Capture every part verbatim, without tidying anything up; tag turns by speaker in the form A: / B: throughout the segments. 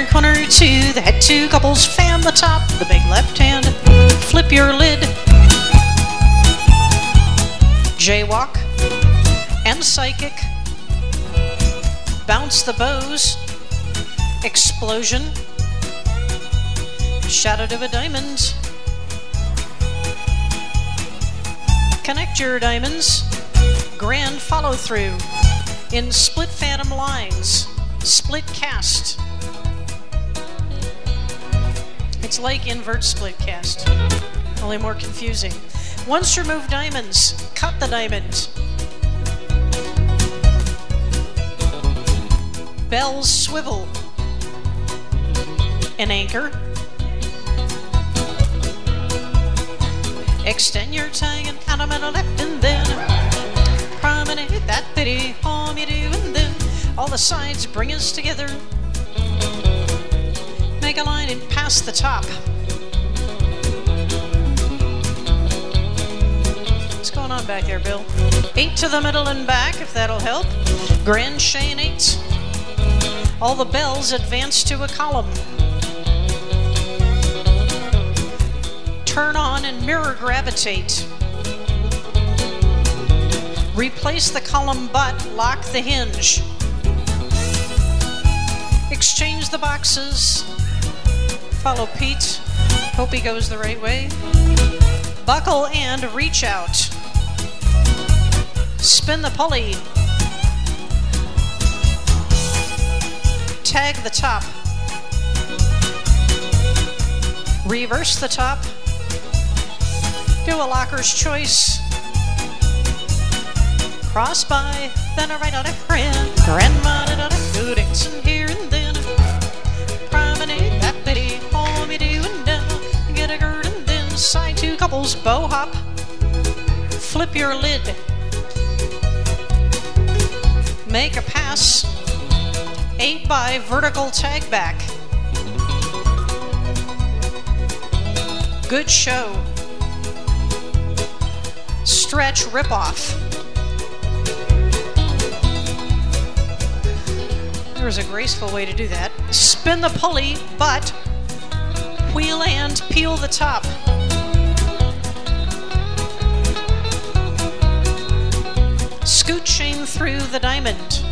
A: Corner, corner two, the head two couples, fan the top, the big left hand, flip your lid. Jaywalk and psychic. Bounce the bows. Explosion. Shadow to a diamond. Connect your diamonds. Grand follow through. In split phantom lines. Split cast. It's like invert split cast, only more confusing. Once removed diamonds, cut the diamond. Bells swivel. An anchor. Extend your tag and out of left and then promenade that bitty home you do, and then all the sides bring us together. Make a line and pass the top. What's going on back there, Bill? Eight to the middle and back, if that'll help. Grand chain eight. All the bells advance to a column. Turn on and mirror gravitate. Replace the column butt, lock the hinge. Exchange the boxes. Follow Pete. Hope he goes the right way. Buckle and reach out. Spin the pulley. Tag the top. Reverse the top. Do a locker's choice. Cross by, then a right on a friend. Grandma did a good dancing here and then. Promenade that bitty home you do and down. Get a gird and then side two couples, bow hop. Flip your lid. Make a pass. Eight by vertical tag back. Good show. Stretch rip off. There's a graceful way to do that. Spin the pulley, but wheel and peel the top. Scoot chain through the diamond.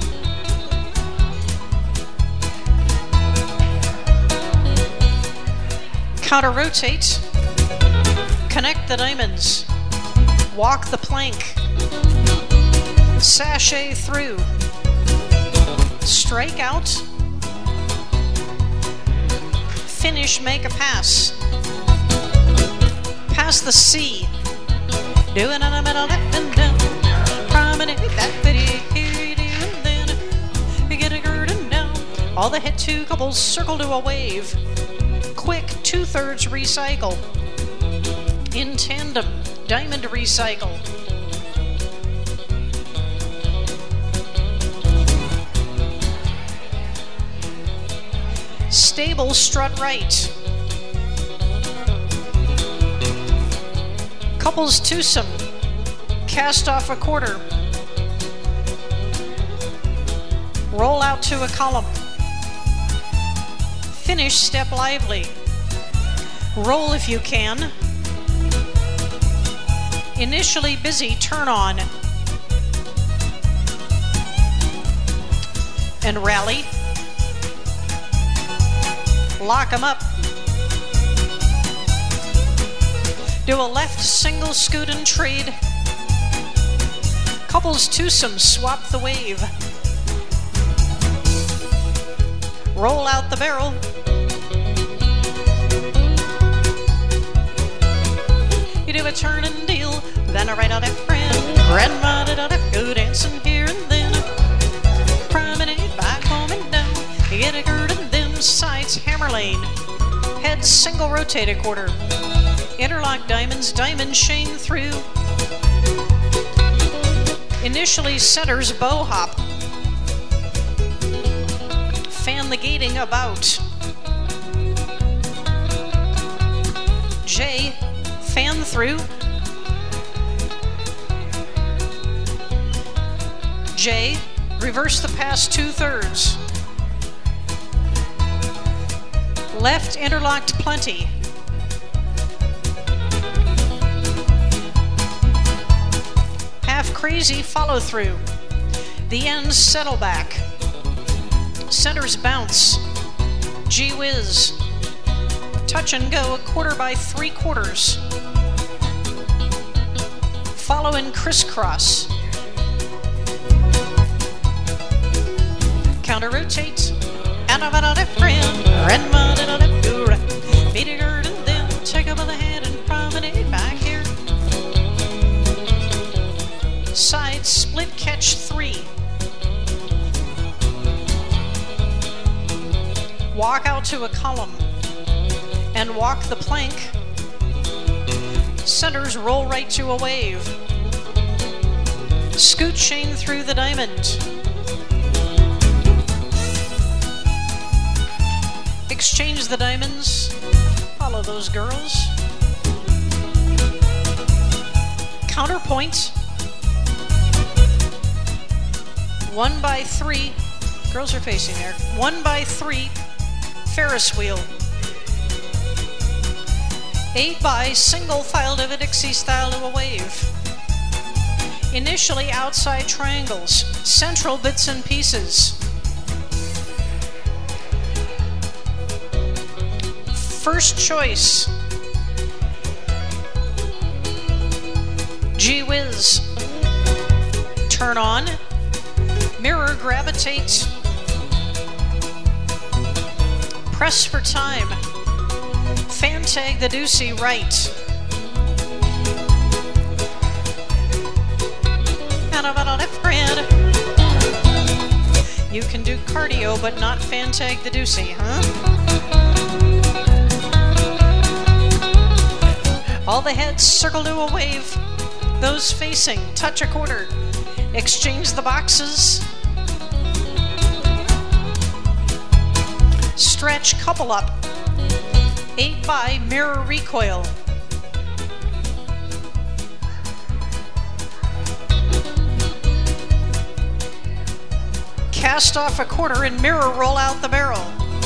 A: Counter rotate. Connect the diamonds. Walk the plank. Sashay through. Strike out. Finish, make a pass. Pass the C. Do it on the middle, left and down. Promenade that bitty, here you do, and then you get a gird and down. All the head two couples circle to a wave. Quick two-thirds recycle. In tandem, diamond recycle. Stable strut right. Couples twosome. Cast off a quarter. Roll out to a column. Finish step lively. Roll if you can. Initially busy, turn on. And rally. Lock them up. Do a left single scoot and trade. Couples twosome, swap the wave. Roll out the barrel. You do a turn and deal, then a right on that friend. Grandma did a go dancing here and then. Promenade back home and down. You get a gird and then sides hammer lane. Head single rotate a quarter. Interlock diamonds, diamond chain through. Initially centers bow hop. Fan the gating about. J, fan through. J, reverse the pass two thirds. Left interlocked plenty. Half crazy follow through. The ends settle back. Centers bounce. Gee whiz. Touch and go a quarter by three quarters. Follow in crisscross. Counter rotate. And I'm out of friend. Red mud and a left to right. Meet a girl and then take up the hand and promenade back here. Side split catch three. Walk out to a column and walk the plank. Centers roll right to a wave. Scoot chain through the diamond. Exchange the diamonds. Follow those girls. Counterpoint. One by three. Girls are facing there. One by three. Ferris wheel. Eight by single file to a Dixie style to a wave. Initially outside triangles. Central bits and pieces. First choice. Gee whiz. Turn on. Mirror gravitate. Press for time. Fan tag the deucey right. And I'm on a friend. You can do cardio but not fan tag the deucey, huh? All the heads circle to a wave. Those facing touch a quarter. Exchange the boxes. Stretch couple up. Eight by mirror recoil. Cast off a quarter and mirror roll out the barrel.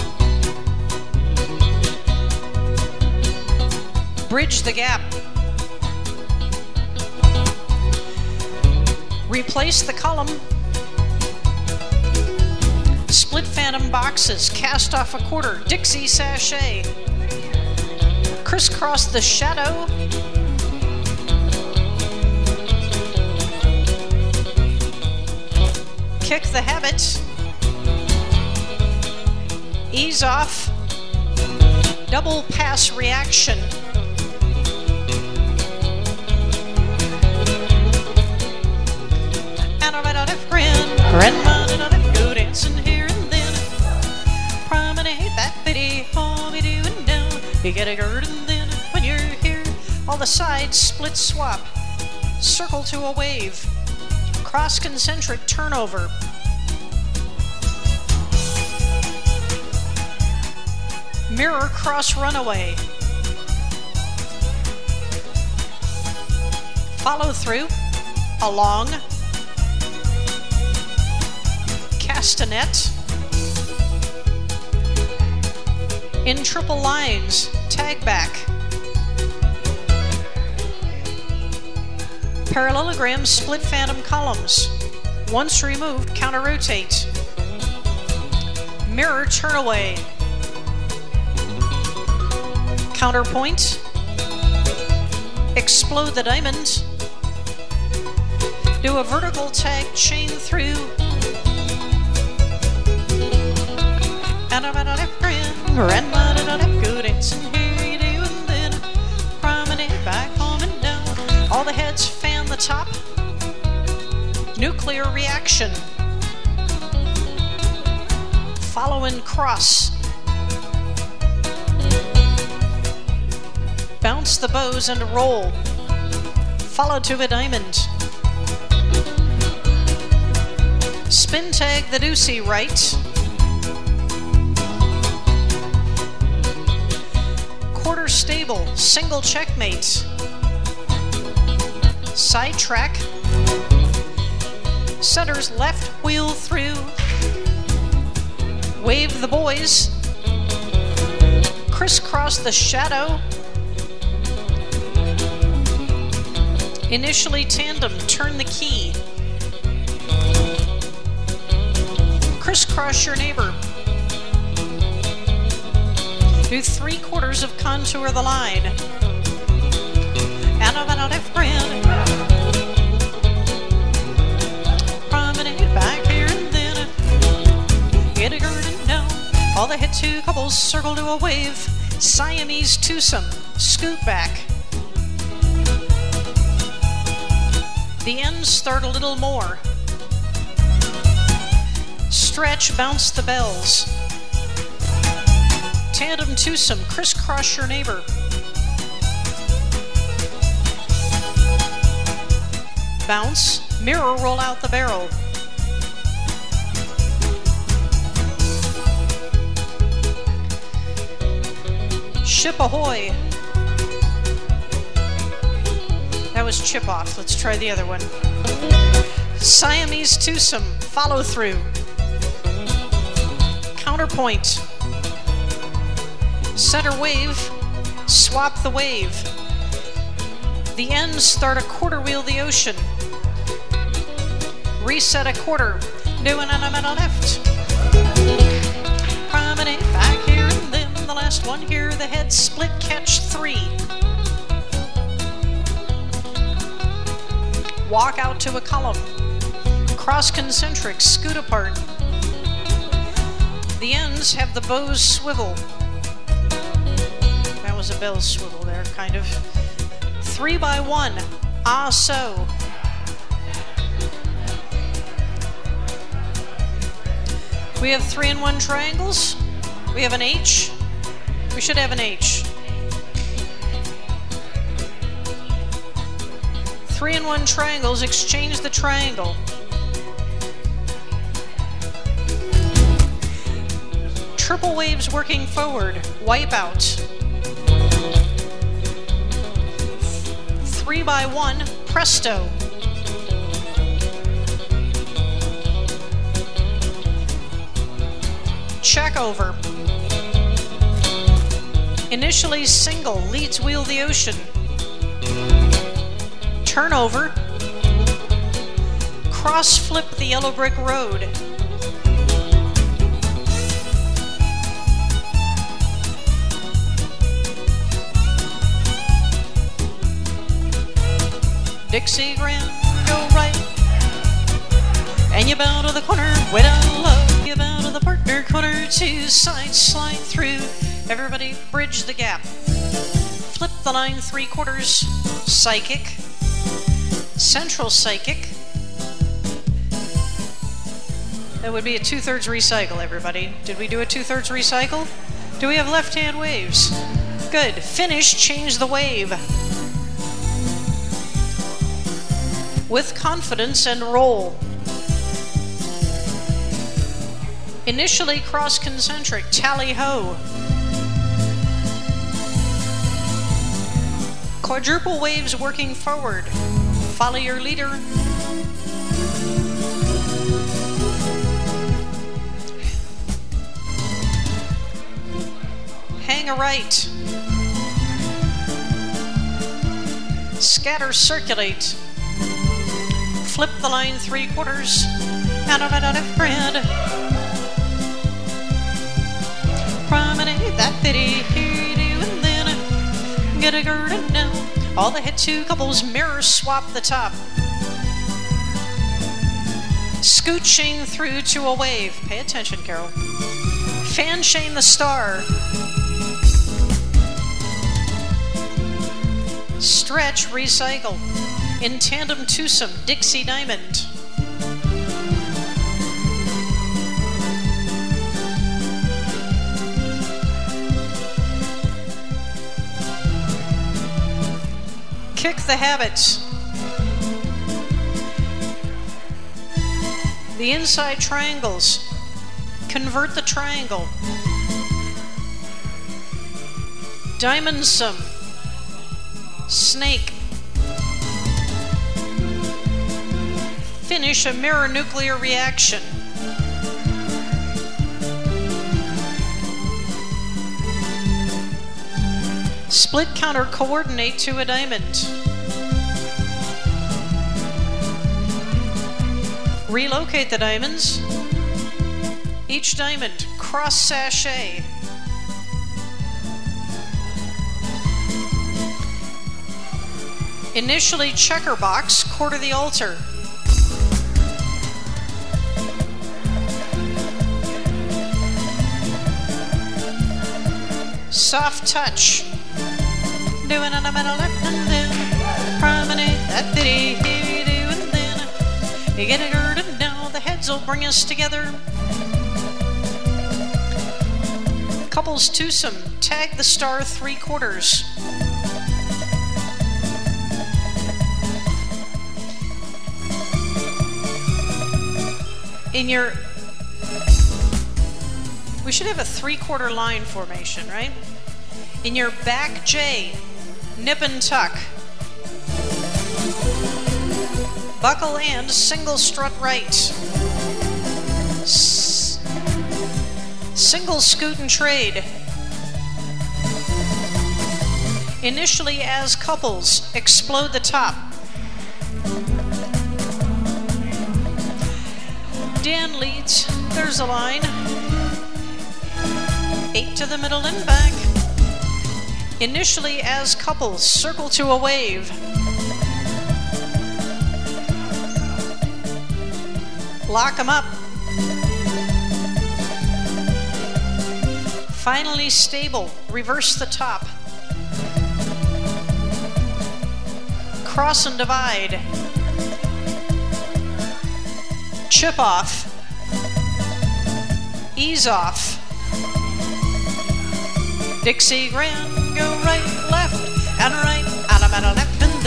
A: Bridge the gap. Replace the column. Split phantom boxes. Cast off a quarter. Dixie sachet. Crisscross the shadow. Kick the habit. Ease off. Double pass reaction. And I'm at a friend. Grandma and I go dancing here and then. Promenade that bitty home you doing down. You get a gird and then when you're here, all the sides split swap. Circle to a wave. Cross concentric turnover. Mirror cross runaway. Follow through. Along. Castanet. In triple lines. Tag back. Parallelogram split phantom columns. Once removed, counter rotate. Mirror turn away. Counterpoint. Explode the diamond. Do a vertical tag chain through. And I'm at a friend. Grandma did a good dancing here you do and then promenade back home and down. All the heads fan the top. Nuclear reaction. Follow and cross. Bounce the bows and roll. Follow to a diamond. Spin tag the deucey right. Quarter stable, single checkmate. Side track. Centers left wheel through. Wave the boys. Crisscross the shadow. Initially tandem, turn the key. Crisscross your neighbor. Do three quarters of contour the line. And about a left grand. Promenade back here and then. Get a garden down. All the head two couples circle to a wave. Siamese twosome, scoot back. The ends start a little more. Stretch, bounce the bells. Tandem twosome, crisscross your neighbor. Bounce, mirror roll out the barrel. Ship ahoy. That was chip off. Let's try the other one. Siamese twosome, follow through. Counterpoint. Center wave, swap the wave. The ends start a quarter wheel the ocean. Reset a quarter, doing an on a left. Promenade back here and then the last one here, the head split catch three. Walk out to a column. Cross concentric, scoot apart. The ends have the bows swivel. That was a bell swivel there, kind of. Three by one. Ah, so. We have three in one triangles. We have an H. We should have an H. Three in one triangles, exchange the triangle. Triple waves working forward, wipe out. Three by one, presto. Check over. Initially single, leads wheel the ocean. Turn over. Cross flip the yellow brick road. Dixie Grand, go right. And you bow to the corner, way down low. You bow to the partner corner, two sides slide through. Everybody bridge the gap. Flip the line three quarters, psychic. Central psychic. That would be a two-thirds recycle, everybody. Did we do a two-thirds recycle? Do we have left-hand waves? Good. Finish, change the wave. With confidence and roll. Initially cross concentric, tally-ho. Quadruple waves working forward. Follow your leader. Hang a right. Scatter, circulate. Flip the line three quarters. Out of it, out of bread. Promenade that bitty, here you do, and then get a garden now. All the head two couples mirror swap the top. Scooching through to a wave. Pay attention, Carol. Fan chain the star. Stretch, recycle. In tandem twosome, Dixie Diamond. Kick the habits. The inside triangles. Convert the triangle. Diamond some. Snake. Finish a mirror nuclear reaction. Split counter coordinate to a diamond. Relocate the diamonds. Each diamond cross sachet. Initially checker box, quarter the altar. Soft touch. Doing on a metal left and then promenade that bitty here do and then you get it girded down. The heads will bring us together. Couples twosome. Tag the star three quarters. In your, we should have a three-quarter line formation, right? In your back J, nip and tuck. Buckle and single strut right. S- single scoot and trade. Initially as couples, explode the top. Dan leads, there's a line. Eight to the middle and back. Initially as couples, circle to a wave. Lock them up. Finally stable, reverse the top. Cross and divide. Chip off. Ease off. Dixie Grand, go right, left, and right, and I'm at a left and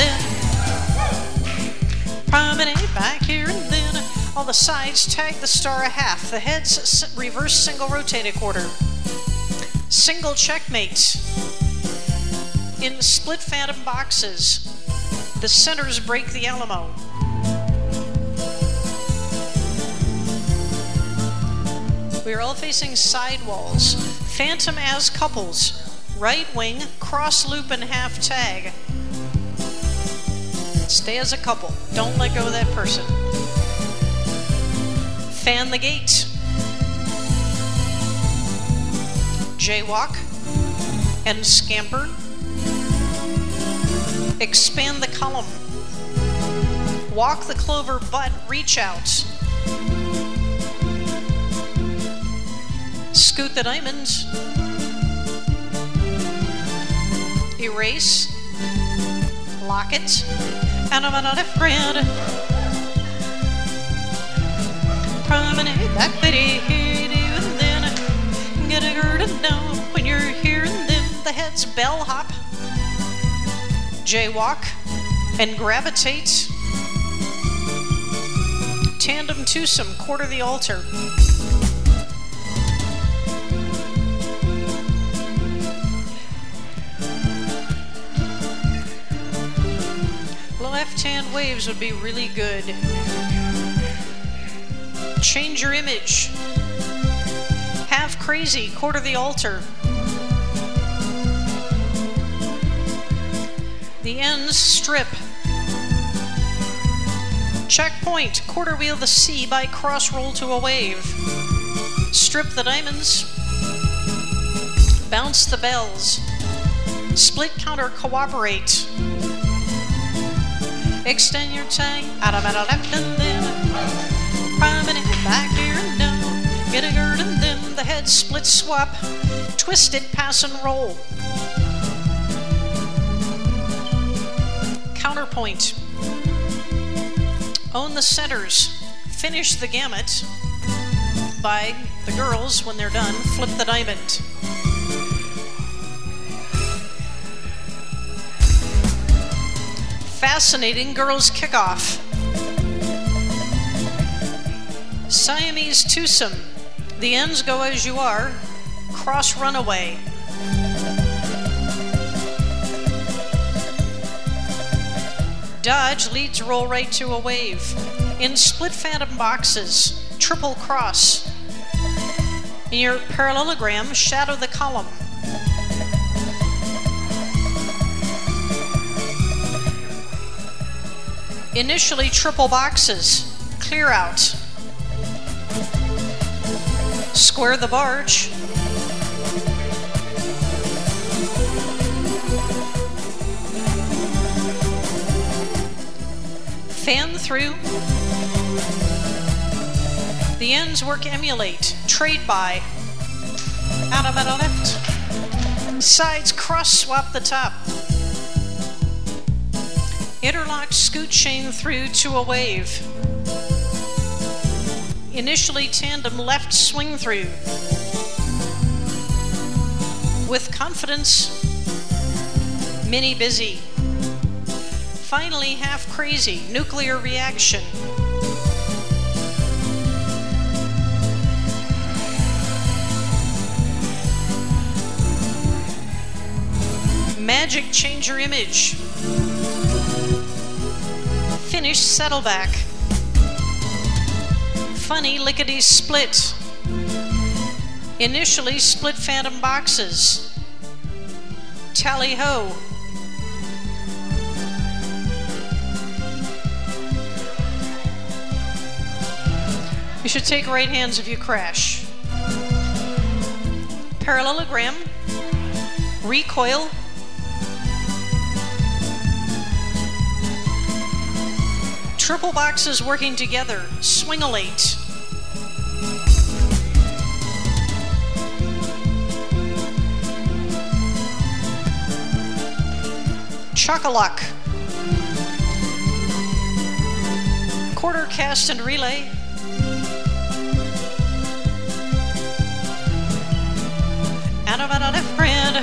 A: then. Promenade back here and then. All the sides tag the star a half. The heads reverse single rotate a quarter. Single checkmate. In split phantom boxes, the centers break the Alamo. We are all facing side walls. Phantom as couples. Right wing, cross loop and half tag. Stay as a couple. Don't let go of that person. Fan the gate. Jaywalk and scamper. Expand the column. Walk the clover butt, reach out. Scoot the diamonds. Erase. Lock it. And I'm on a left grand. Promenade that bitty here and then. Get a girded down when you're here and then. The heads bell hop. Jaywalk and gravitate. Tandem twosome, quarter the altar. Left-hand waves would be really good. Change your image. Half crazy, quarter the altar. The ends strip. Checkpoint, quarter wheel the C by cross roll to a wave. Strip the diamonds. Bounce the bells. Split counter cooperate. Extend your tag, out of a left and then. Promenade back here and down. Get a gird and then the head split swap. Twist it, pass and roll. Counterpoint. Own the centers. Finish the gamut by the girls, when they're done, flip the diamond. Fascinating girls kickoff. Siamese twosome. The ends go as you are. Cross runaway. Dodge leads roll right to a wave. In split phantom boxes, triple cross. In your parallelogram, shadow the column. Initially triple boxes, clear out. Square the barge. Fan through. The ends work emulate, trade by. Out of metal left. Sides cross swap the top. Interlocked scoot chain through to a wave. Initially tandem left swing through. With confidence, mini busy. Finally half crazy, nuclear reaction. Magic changer image. Finish settleback. Funny lickety split. Initially split phantom boxes. Tally ho. You should take right hands if you crash. Parallelogram. Recoil. Triple boxes working together. Swingolate. Chock-a-lock. Quarter cast and relay. Out of a left brand.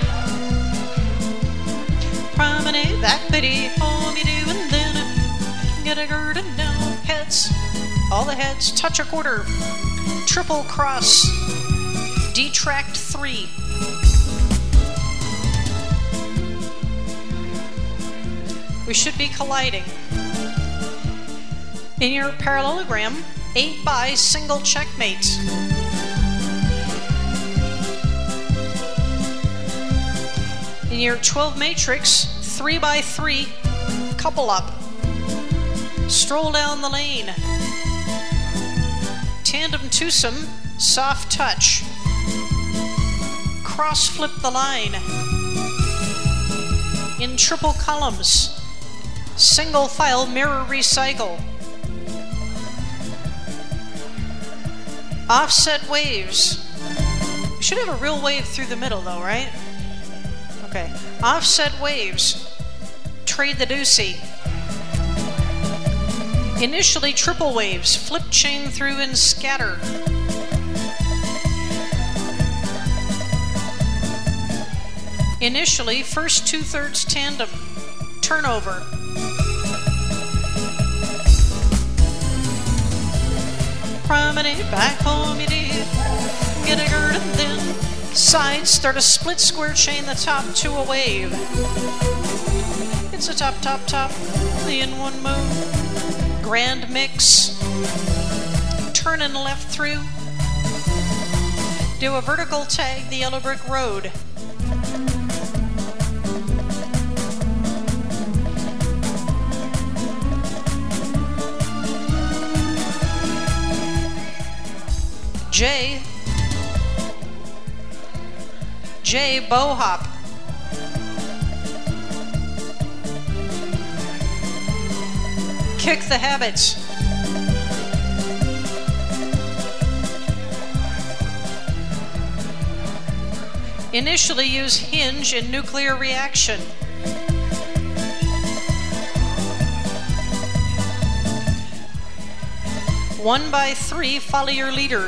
A: Promenade that bitty. Home you do and then get a gird and down. Heads. All the heads. Touch a quarter. Triple cross. Detract three. We should be colliding. In your parallelogram, eight by single checkmate. In your twelve matrix, three by three, couple up. Stroll down the lane. Tandem twosome, soft touch. Cross flip the line. In triple columns, single file mirror recycle. Offset waves. We should have a real wave through the middle though, right? Okay. Offset waves. Trade the doocy. Initially triple waves, flip chain through and scatter. Initially first two-thirds tandem, turnover. Promenade back home you did, get a gird and then sides start a split square chain the top to a wave. It's a top, top, top, the in one move. Grand mix. Turn and left through. Do a vertical tag the yellow brick road. J. J. Bow hop. Kick the habits. Initially use hinge in nuclear reaction. One by three, follow your leader.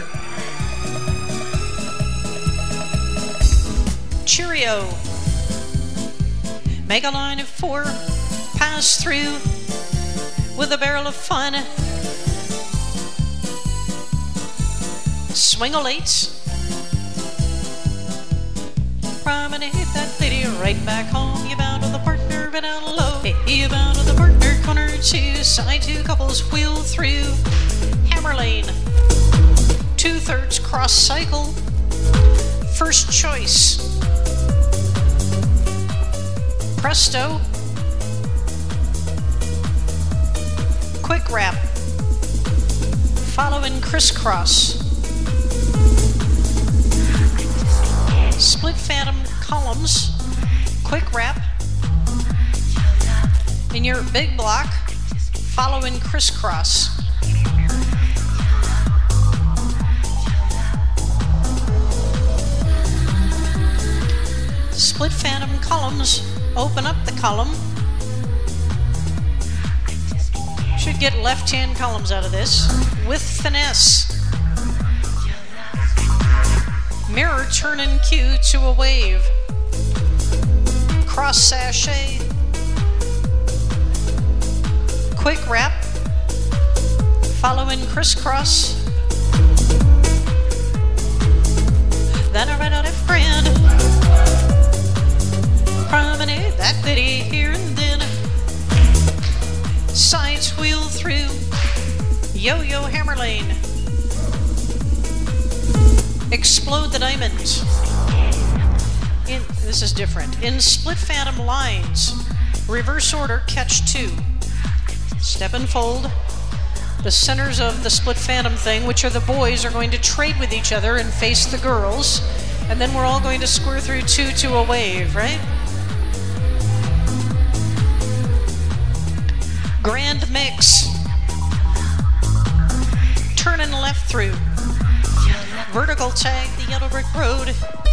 A: Cheerio. Make a line of four, pass through with a barrel of fun. Swingolates. Promenade that lady right back home. You bound to the partner, but down low. Hey, you bound to the partner, corner two, side two couples, wheel through. Hammer lane. Two-thirds cross cycle. First choice. Presto. Quick wrap. Follow in crisscross. Split phantom columns. Quick wrap. In your big block, follow in crisscross. Split phantom columns, open up the column. Should get left-hand columns out of this with finesse. Mirror turn in Q to a wave. Cross sachet. Quick wrap. Follow in crisscross. Then I write out F grand. Promenade that bitty here and then. Sides wheel through. Yo-yo hammer lane. Explode the diamond. In, this is different. In split phantom lines, reverse order, catch two. Step and fold. The centers of the split phantom thing, which are the boys, are going to trade with each other and face the girls. And then we're all going to square through two to a wave, right? Grand mix. Turn and left through. Vertical tag the yellow brick road.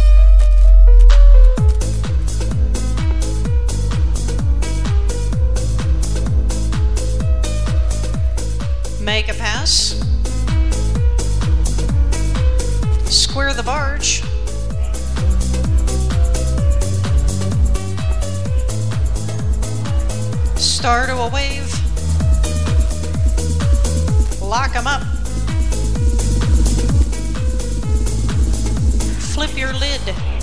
A: Make a pass. Square the barge. Star to a wave. Lock 'em up. Flip your lid.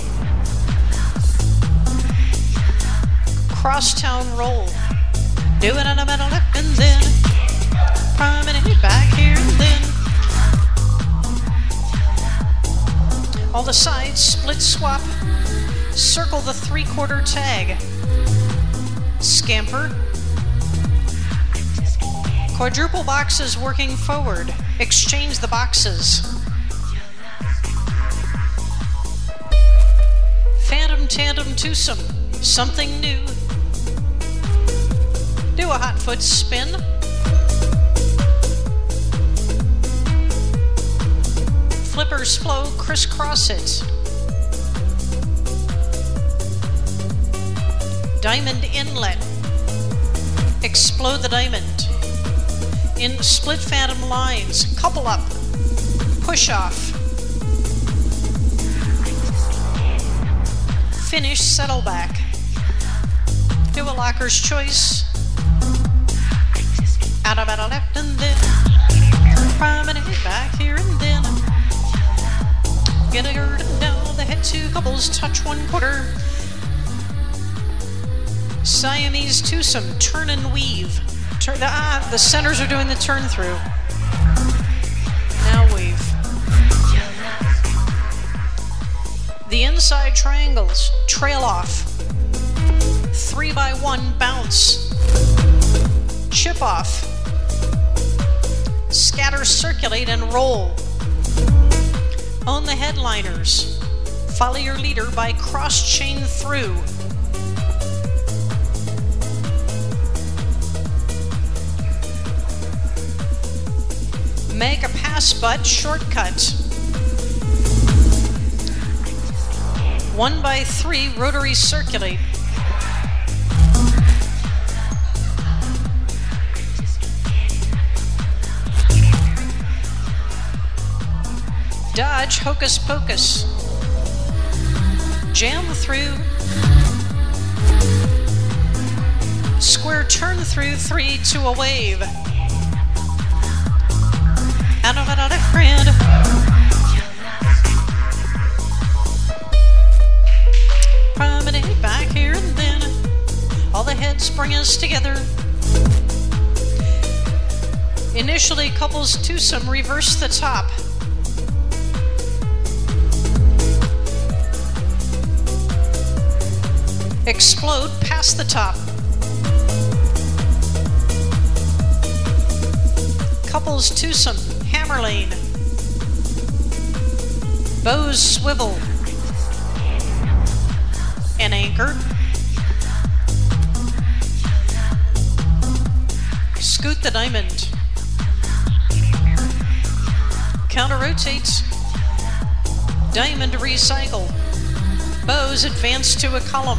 A: Crosstown roll. Do it on a metal left and then promenade back here and then. All the sides split swap. Circle the three-quarter tag. Scamper. Quadruple boxes working forward. Exchange the boxes. Phantom tandem twosome. Something new. Do a hot foot spin. Flippers flow, crisscross it. Diamond inlet. Explode the diamond. In split phantom lines, couple up. Push off. Finish, settle back. Do a locker's choice. Out of a left and then promenade back here and then. Get a gird and down the head, two couples touch one quarter. Siamese twosome, turn and weave. Turn, ah, the centers are doing the turn through. Now weave. The inside triangles trail off. Three by one bounce. Chip off. Scatter, circulate, and roll. Own the headliners. Follow your leader by cross chain through. Make a pass butt shortcut. One by three rotary circulate. Dodge hocus pocus. Jam through. Square turn through three to a wave. Out of it on a friend. Promenade back here and then. All the heads bring us together. Initially, couples twosome, reverse the top. Explode past the top. Couples twosome, hammer lane. Bows swivel. An anchor. Scoot the diamond. Counter rotates. Diamond recycle. Bows advance to a column.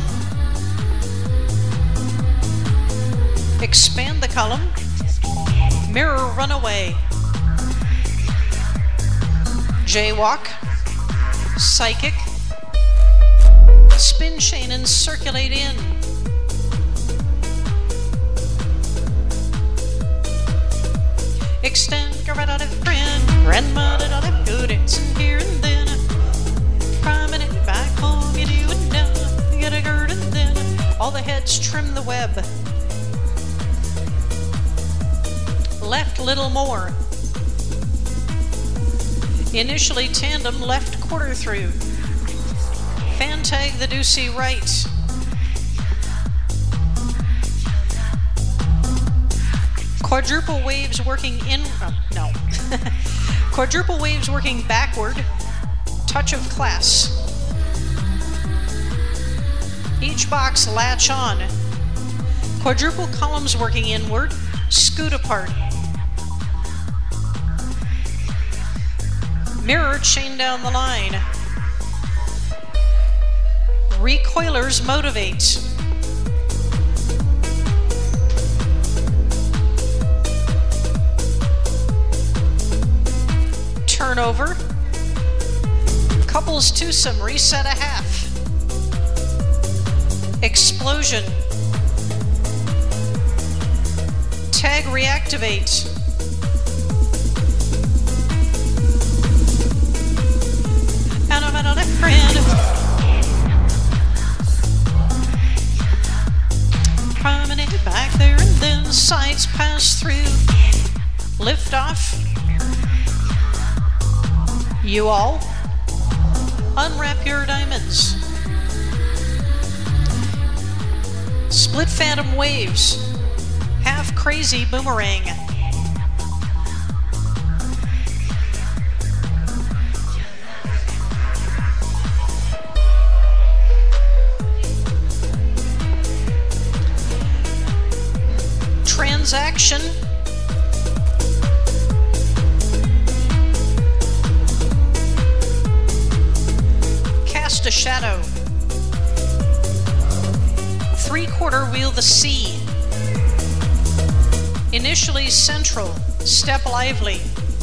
A: Expand the column. Mirror runaway. Jaywalk. Psychic. Spin chain and circulate in. Extend, go right out of friend. Grandma did all that good, it's in here and then. Promenade back home, you do it now. You get a gird and then all the heads trim the web. Left little more. Initially tandem, left quarter through. Fan tag the deucey right. Quadruple waves working in, oh, no. Quadruple waves working backward. Touch of class. Each box latch on. Quadruple columns working inward. Scoot apart. Mirror chain down the line. Recoilers motivate. Turnover. Couples twosome, reset a half. Explosion. Tag reactivate. And I'm at a friend. Promenade back there and then sides pass through. Lift off. You all unwrap your diamonds. Split phantom waves. Half crazy boomerang. Transaction. Cast a shadow. Three quarter wheel the sea. Initially central, step lively.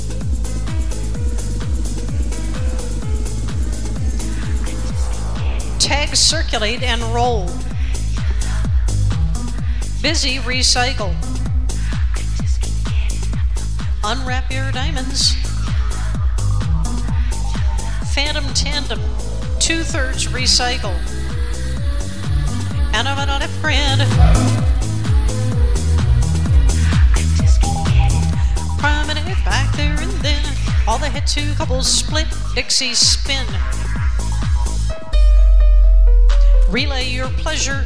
A: Tag circulate and roll. Busy recycle. Unwrap your diamonds. Phantom tandem, two-thirds recycle. And I'm on a friend. Promenade back there and then all the head two couples split, Dixie spin. Relay your pleasure.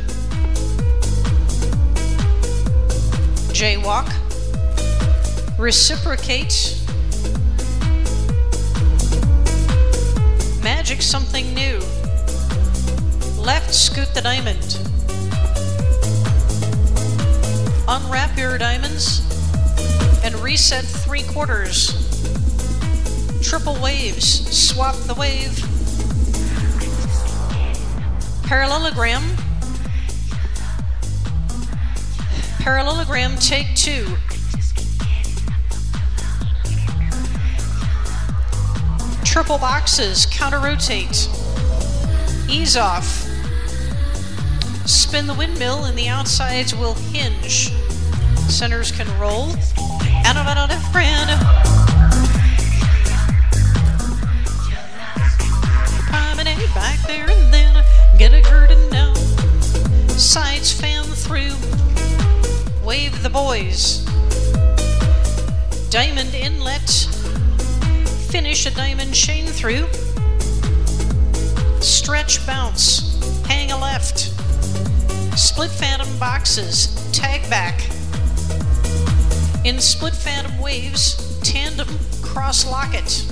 A: Jaywalk. Reciprocate. Magic something new. Left scoot the diamond. Unwrap your diamonds and reset three quarters. Triple waves, swap the wave. Parallelogram. Parallelogram, take two. Triple boxes, counter rotate. Ease off. Spin the windmill and the outsides will hinge. Centers can roll. And I'm out of friend. Promenade back there and then get a curtain down. Sides fan through. Wave the boys. Diamond inlet. Finish a diamond chain through. Stretch bounce. Hang a left. Split phantom boxes. Tag back. In split phantom waves, tandem cross locket.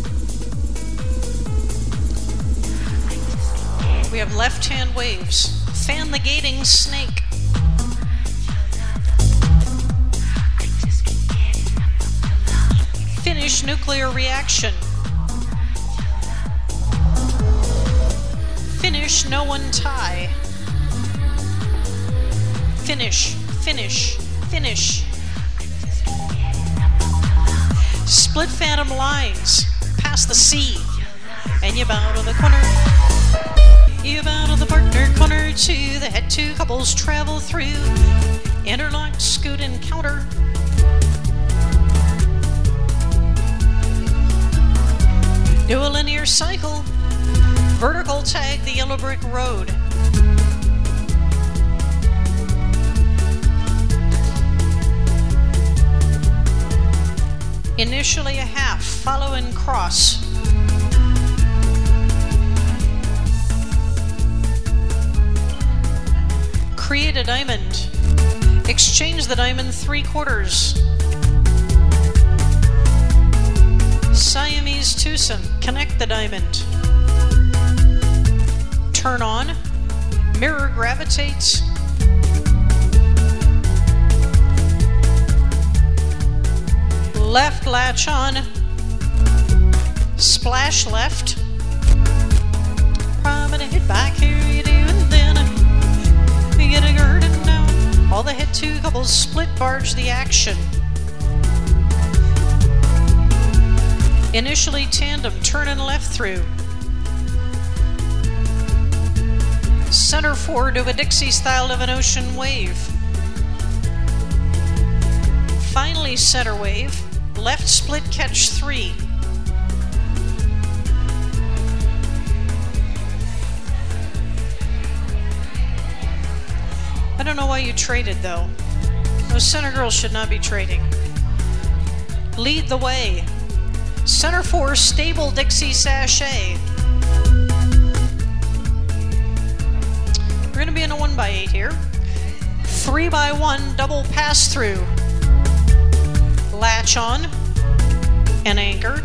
A: We have left hand waves. Fan the gating snake. Finish nuclear reaction. Finish no one tie. Finish, finish, finish. Split phantom lines. Past the C. And you bow to the corner. You bow to the partner corner two. The head two couples travel through. Interlock, scoot, and counter. Do a linear cycle. Vertical tag the yellow brick road. Initially a half, follow and cross. Create a diamond. Exchange the diamond three quarters. Siamese twosome, connect the diamond. Turn on, mirror gravitates. Left latch on, splash left. Promenade back, here you do, and then you get a gird and down. All the head two couples split barge the action. Initially tandem, turn and left through. Center four to a Dixie style of an ocean wave. Finally center wave, left split catch three. I don't know why you traded though. Those center girls should not be trading. Lead the way. Center four, stable Dixie sachet. We're going to be in a one by eight here. Three by one, double pass through. Latch on and anchor.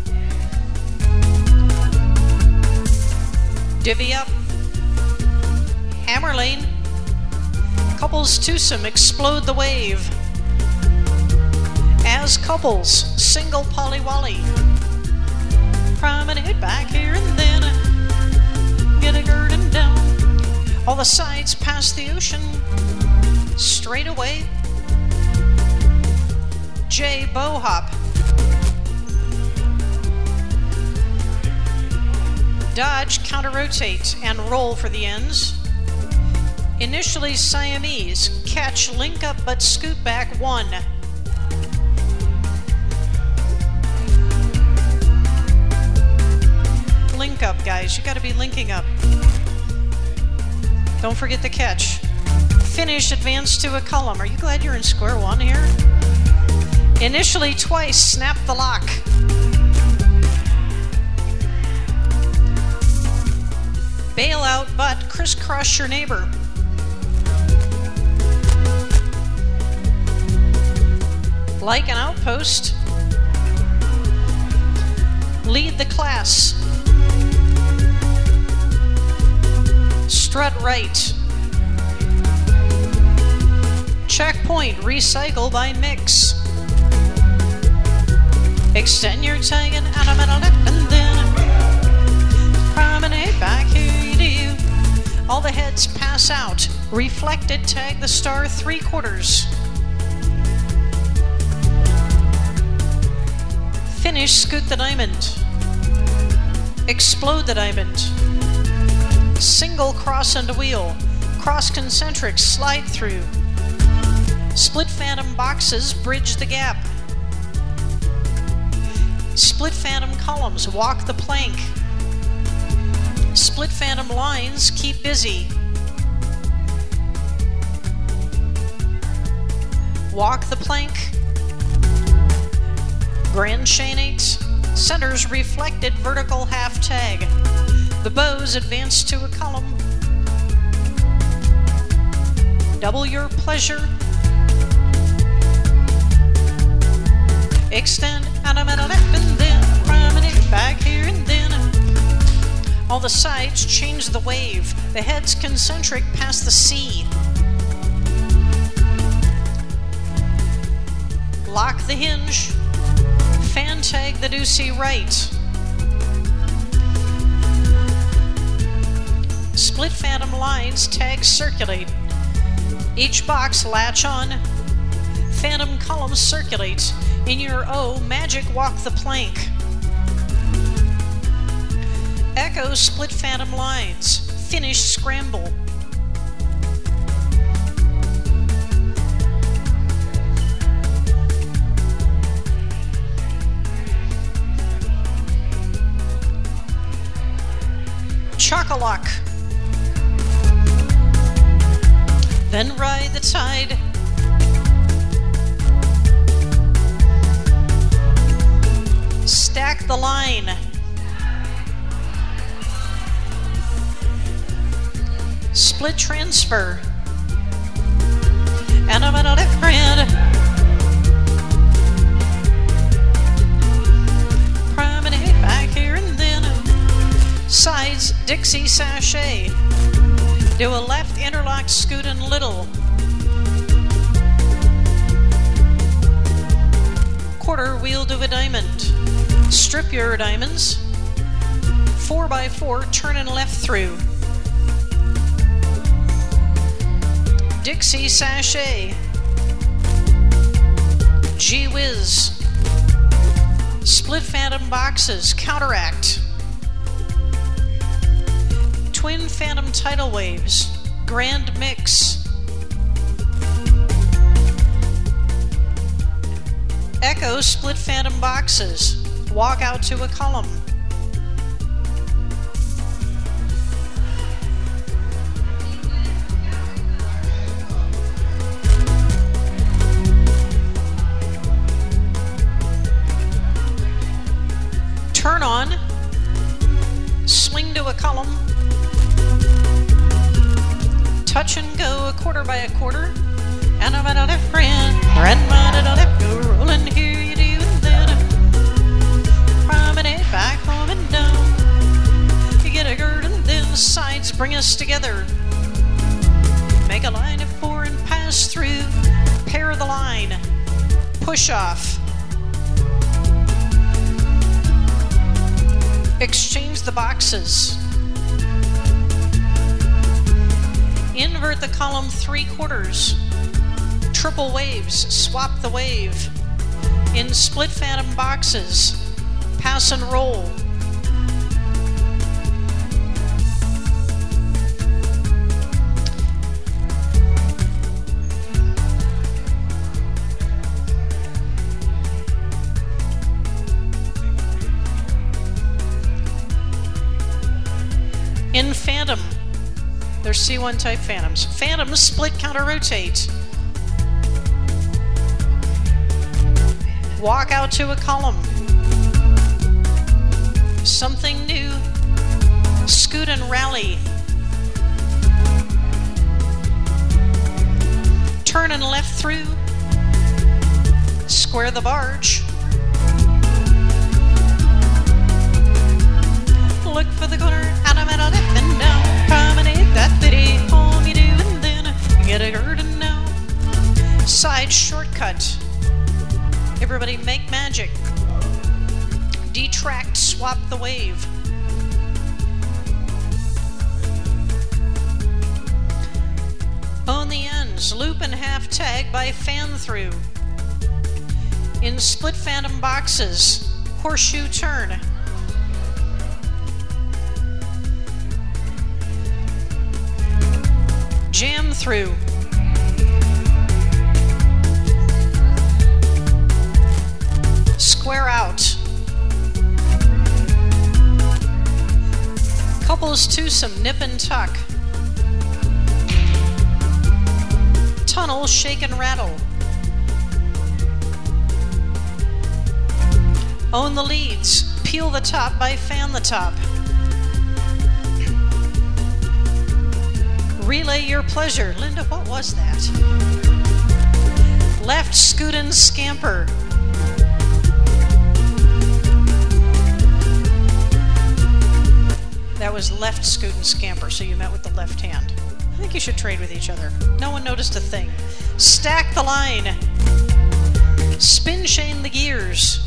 A: Divvy up. Hammer lane. Couples twosome, explode the wave. As couples, single Polly Wally. Promenade back here and then get a gird and down. All the sides past the ocean, straight away. J bow hop. Dodge, counter rotate, and roll for the ends. Initially Siamese, catch, link up, but scoot back one. Link up, guys. You got to be linking up. Don't forget the catch. Finish, advance to a column. Are you glad you're in square one here? Initially twice, snap the lock. Bail out, but crisscross your neighbor. Like an outpost. Lead the class. Strut right. Checkpoint, recycle by mix. Extend your tag and out of middle left and then promenade back, here you do. All the heads pass out. Reflected, tag the star three quarters. Finish, scoot the diamond. Explode the diamond. Single cross and a wheel. Cross concentric, slide through. Split phantom boxes, bridge the gap. Split phantom columns, walk the plank. Split phantom lines, keep busy. Walk the plank. Grand chain eight. Centers reflected vertical half tag. The bows advance to a column. Double your pleasure. Extend, and I'm at a left and then promenade back here and then. All the sides change the wave. The head's concentric past the C. Lock the hinge. Fan tag the deucey right. Split phantom lines tag circulate. Each box latch on. Phantom columns circulate. In your O, magic walk the plank. Echo split phantom lines. Finish scramble. Chock-a-lock. Then ride the tide. Stack the line. Split transfer. And I'm at a left hand. Promenade back here and then. Sides Dixie sachet. Do a left interlock scoot and little. Quarter wheel to a diamond. Strip your diamonds. Four by four, turn and left through. Dixie sachet. Gee whiz. Split phantom boxes, counteract. Twin phantom tidal waves, grand mix. Echo split phantom boxes, walk out to a column. Turn on, swing to a column. Touch and go a quarter by a quarter. And I'm at a left friend. Grandma at a left go rolling here you do and then. Promenade back home and down. You get a gird and then the sides bring us together. Make a line of four and pass through. Pair the line. Push off. Exchange the boxes. Invert the column three quarters. Triple waves, swap the wave. In split phantom boxes, pass and roll. In phantom, there's C one type phantoms. Phantoms split counter rotate. Walk out to a column. Something new. Scoot and rally. Turn and left through. Square the barge. Look for the corner, and I'm at a left and down. Promenade that bitty, home you do, and then get a garden now. Side shortcut. Everybody make magic. Detract, swap the wave. Own the ends, loop and half tag by fan through. In split phantom boxes, horseshoe turn. Jam through. Square out. Couples twosome, nip and tuck. Tunnel, shake and rattle. Own the leads, peel the top by fan the top. Relay your pleasure. Linda, what was that? Left scoot and scamper. That was left scoot and scamper, so you met with the left hand. I think you should trade with each other. No one noticed a thing. Stack the line. Spin chain the gears.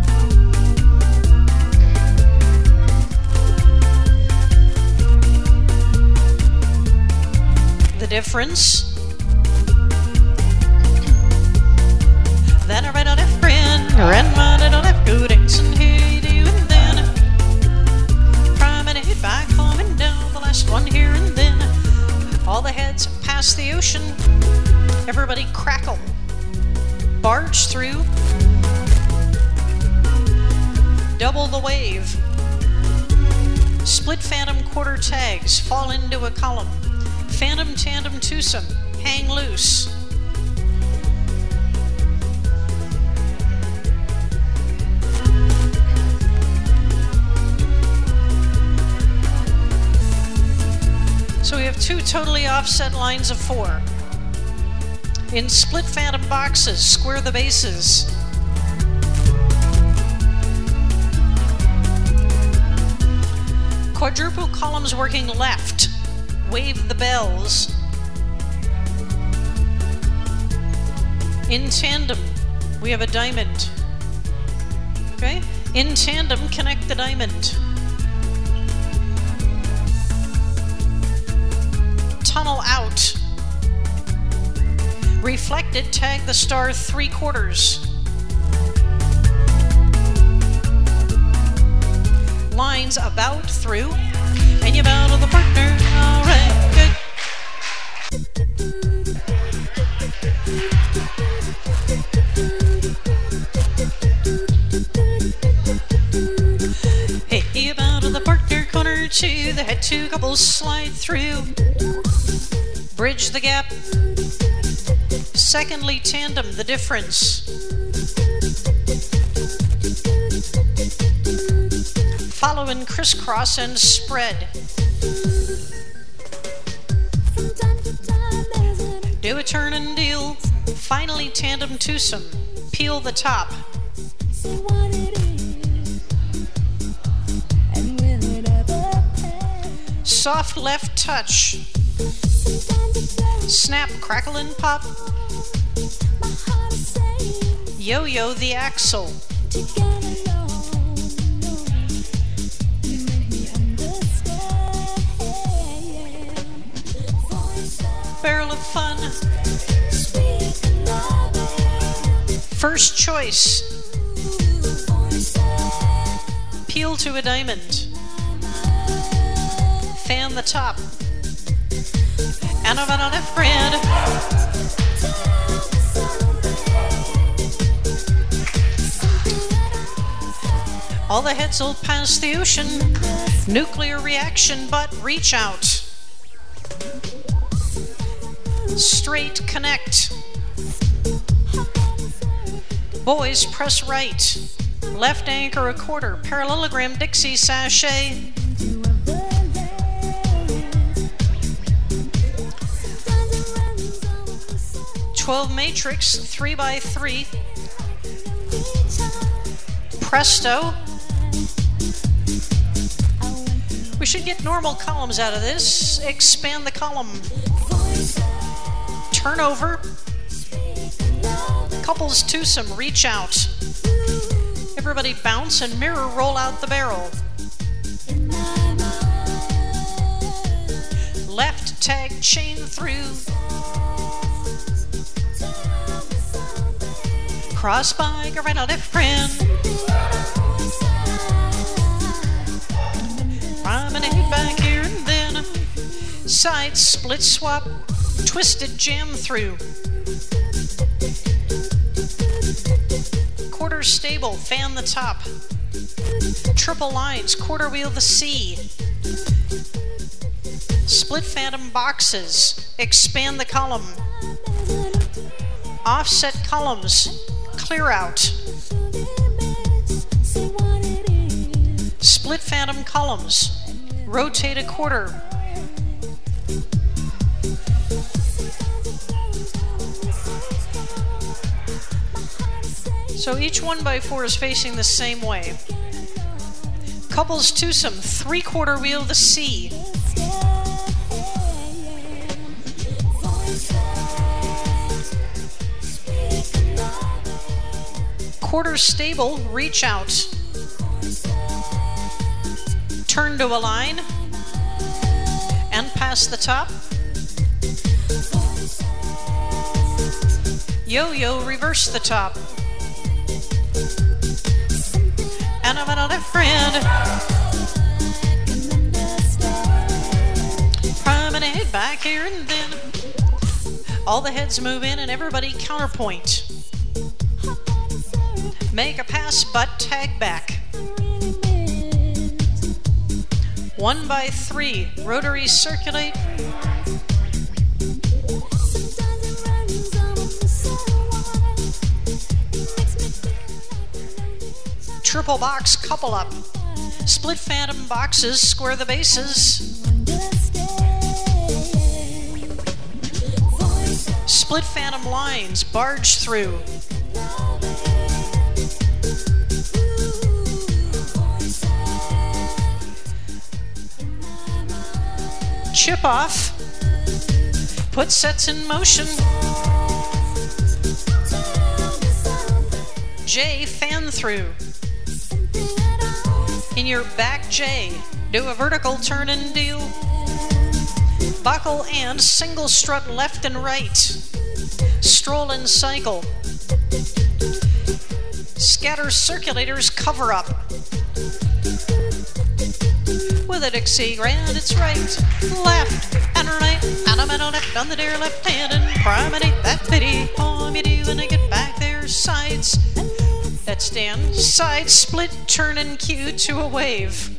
A: The difference. Then I read a left friend, ran my little left good and here you and then prime and hit back home and down the last one here and then. All the heads past the ocean. Everybody crackle. Barge through. Double the wave. Split phantom quarter tags. Fall into a column. Phantom tandem twosome. Hang loose. So we have two totally offset lines of four. In split phantom boxes, square the bases. Quadruple columns working left. Wave the bells. In tandem, we have a diamond. Okay? In tandem, connect the diamond. Tunnel out. Reflected, tag the star three quarters. Lines about through, and you bow to the partner. All right, good. Hey, you bow to the partner, corner two, the head two couples slide through. Bridge the gap. Secondly, tandem, the difference. Follow in crisscross and spread. Do a turn and deal. Finally, tandem twosome. Peel the top. Soft left touch. Snap, crackle, and pop. Yo-yo the axle. Barrel of fun. First choice. Peel to a diamond. Fan the top. And I'm on a friend. All the heads will pass the ocean. Nuclear reaction, but reach out. Straight connect. Boys press right. Left anchor a quarter. Parallelogram Dixie sachet. twelve matrix, three by three. Presto. We should get normal columns out of this. Expand the column. Turn over. Couples twosome, reach out. Everybody bounce and mirror roll out the barrel. Left tag chain through. Cross by, go right out left friend. Prime and hit back here and then. Side split swap, twisted jam through. Quarter stable, fan the top. Triple lines, quarter wheel the C. Split phantom boxes, expand the column. Offset columns, clear out. Split phantom columns, rotate a quarter. So each one by four is facing the same way. Couples twosome, three-quarter wheel the C. Quarter stable, reach out. Turn to a line and pass the top. Yo-yo, reverse the top. And I'm on a friend. Promenade back here and then. All the heads move in and everybody counterpoint. Make a pass, but tag back. One by three, rotary circulate. Triple box, couple up. Split phantom boxes, square the bases. Split phantom lines, barge through. Chip off. Put sets in motion. J, fan through. In your back J, do a vertical turn and deal. Buckle and single strut left and right. Stroll and cycle. Scatter circulators, cover up. With a Dixie grand, it's right, left, and right, and I'm on a left on the dear left hand, and promenade that pity. All you do when I get back there, sides. That's Dan. Side split, turn and cue to a wave.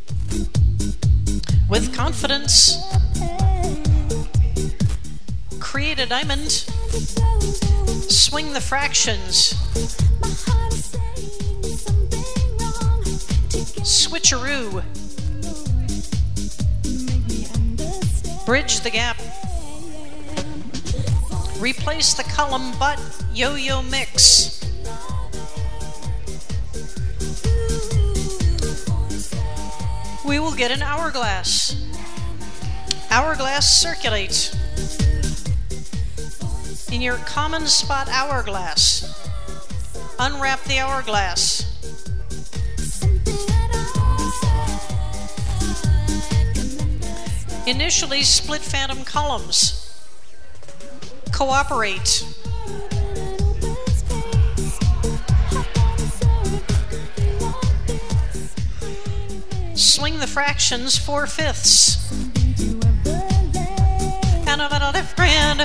A: With confidence, create a diamond. Swing the fractions. Switcheroo. Bridge the gap. Replace the column, but yo-yo mix. We will get an hourglass. Hourglass circulate. In your common spot hourglass, unwrap the hourglass. Initially split phantom columns. Cooperate. Swing the fractions four-fifths. And a little different.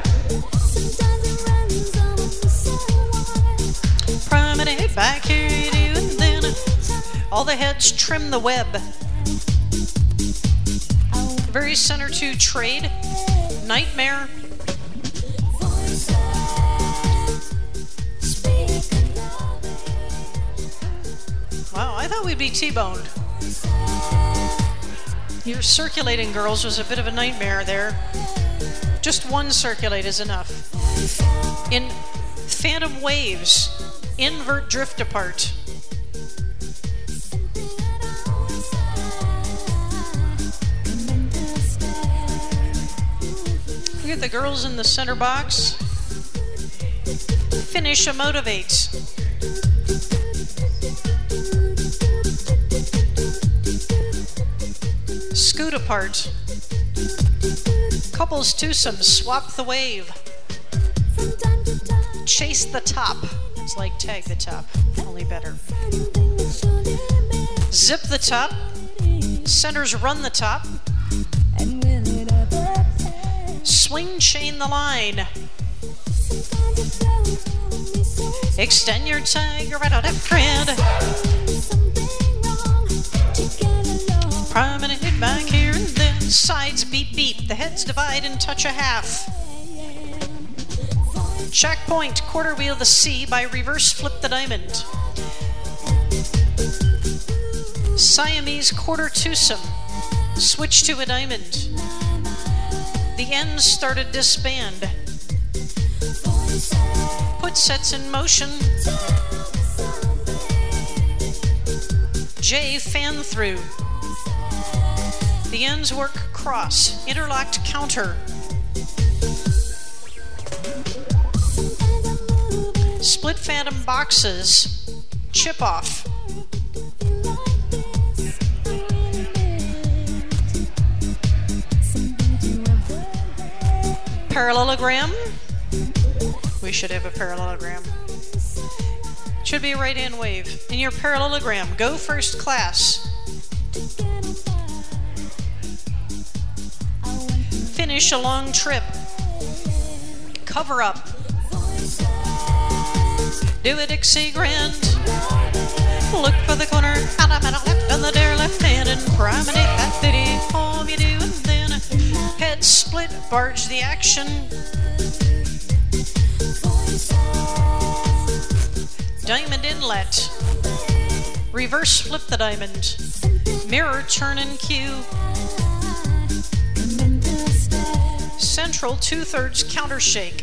A: Promenade back here you do, and then all the heads trim the web. Very center to trade. Nightmare. Wow, I thought we'd be T-boned. Your circulating, girls, was a bit of a nightmare there. Just one circulate is enough. In phantom waves, invert drift apart. Look at the girls in the center box. Finish a motivate. Scoot apart. Couples twosome, swap the wave. Chase the top. It's like tag the top, only better. Zip the top. Centers run the top. Swing chain the line. Extend your tag right out left hand. Promenade back here and then. Sides beep beep. The heads divide and touch a half. Checkpoint, quarter wheel the C by reverse flip the diamond. Siamese quarter twosome. Switch to a diamond. The ends start a disband. Put sets in motion. J fan through. The ends work cross, interlocked counter. Split phantom boxes, chip off. Parallelogram. We should have a parallelogram. Should be a right hand wave. In your parallelogram, go first class. Finish a long trip. Cover up. Do a Dixie Grand. Look for the corner, and I'm at a left on the dare left hand, and promenade that bitty. All you do, and then head split, barge the action. Diamond inlet. Reverse flip the diamond. Mirror turn and cue. Central two-thirds counter shake.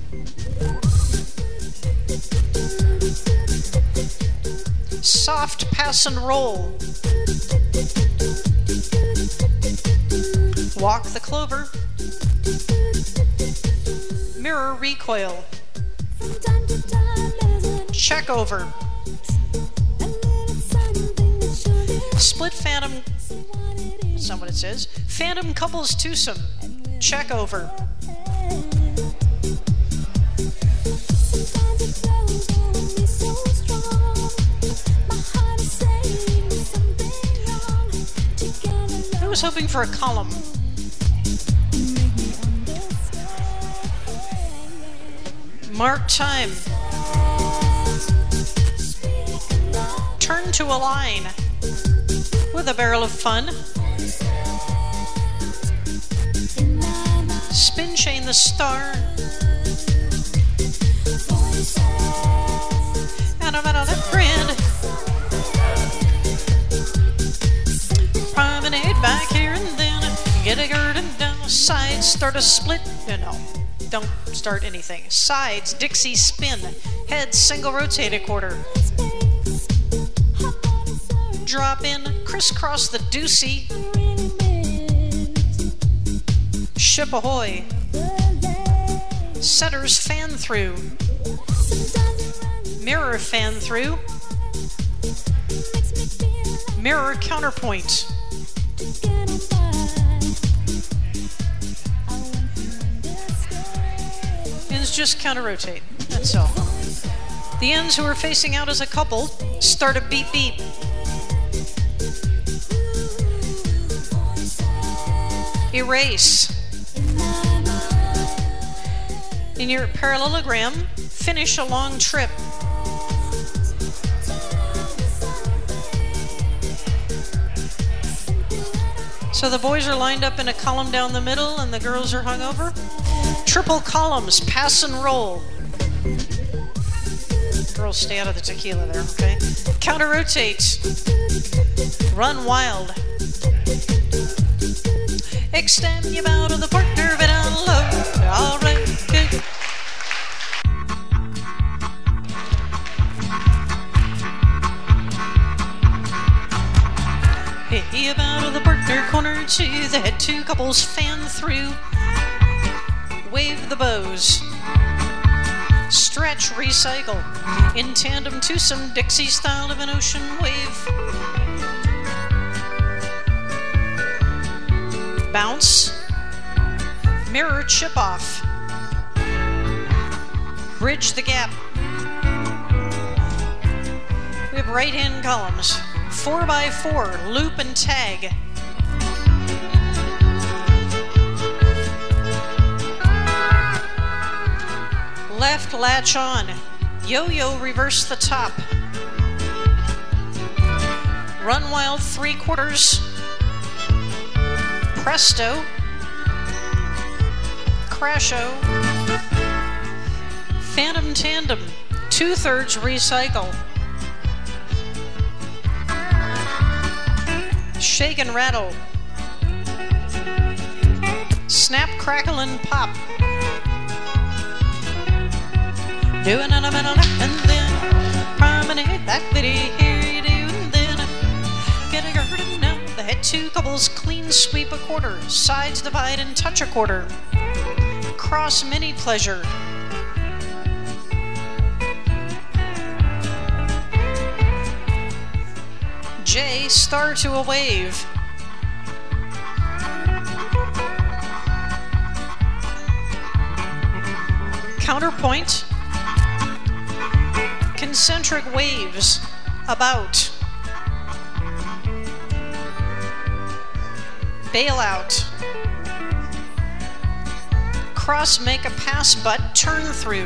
A: Soft pass and roll. Walk the clover. Mirror recoil. Check over. Split phantom. That's not what it says. Phantom couples twosome. Check over. I was hoping for a column. Mark time. Turn to a line with a barrel of fun. Spin chain the star. And I'm out of the grand. Promenade back here and then get a gird down. Sides start a split. No, no, don't start anything. Sides, Dixie spin. Head single rotate a quarter. Drop in, crisscross the deucey. Ship ahoy. Setters fan through. Mirror fan through. Mirror counterpoint. Ends just counter rotate. That's all. The ends who are facing out as a couple start a beep beep. Erase. In your parallelogram, finish a long trip. So the boys are lined up in a column down the middle and the girls are hung over. Triple columns, pass and roll. Girls, stay out of the tequila there, okay? Counter rotate. Run wild. Extend you bow to the partner, but down low. All right, good. Hey, you bow to the partner, corner to the head, two couples fan through. Wave the bows. Stretch, recycle. In tandem to some Dixie style of an ocean wave. Bounce. Mirror chip off. Bridge the gap. We have right hand columns. Four by four, loop and tag. Left latch on. Yo-yo reverse the top. Run wild three quarters. Presto. Crasho. Phantom tandem. Two-thirds recycle. Shake and rattle. Snap, crackle, and pop. Do an element left and then promenade that bitty. Here you do and then a garden now. The head two couples clean sweep a quarter. Sides divide and touch a quarter. Cross mini pleasure. J, star to a wave. Counterpoint. Concentric waves. About. Bailout. Cross make a pass but turn through.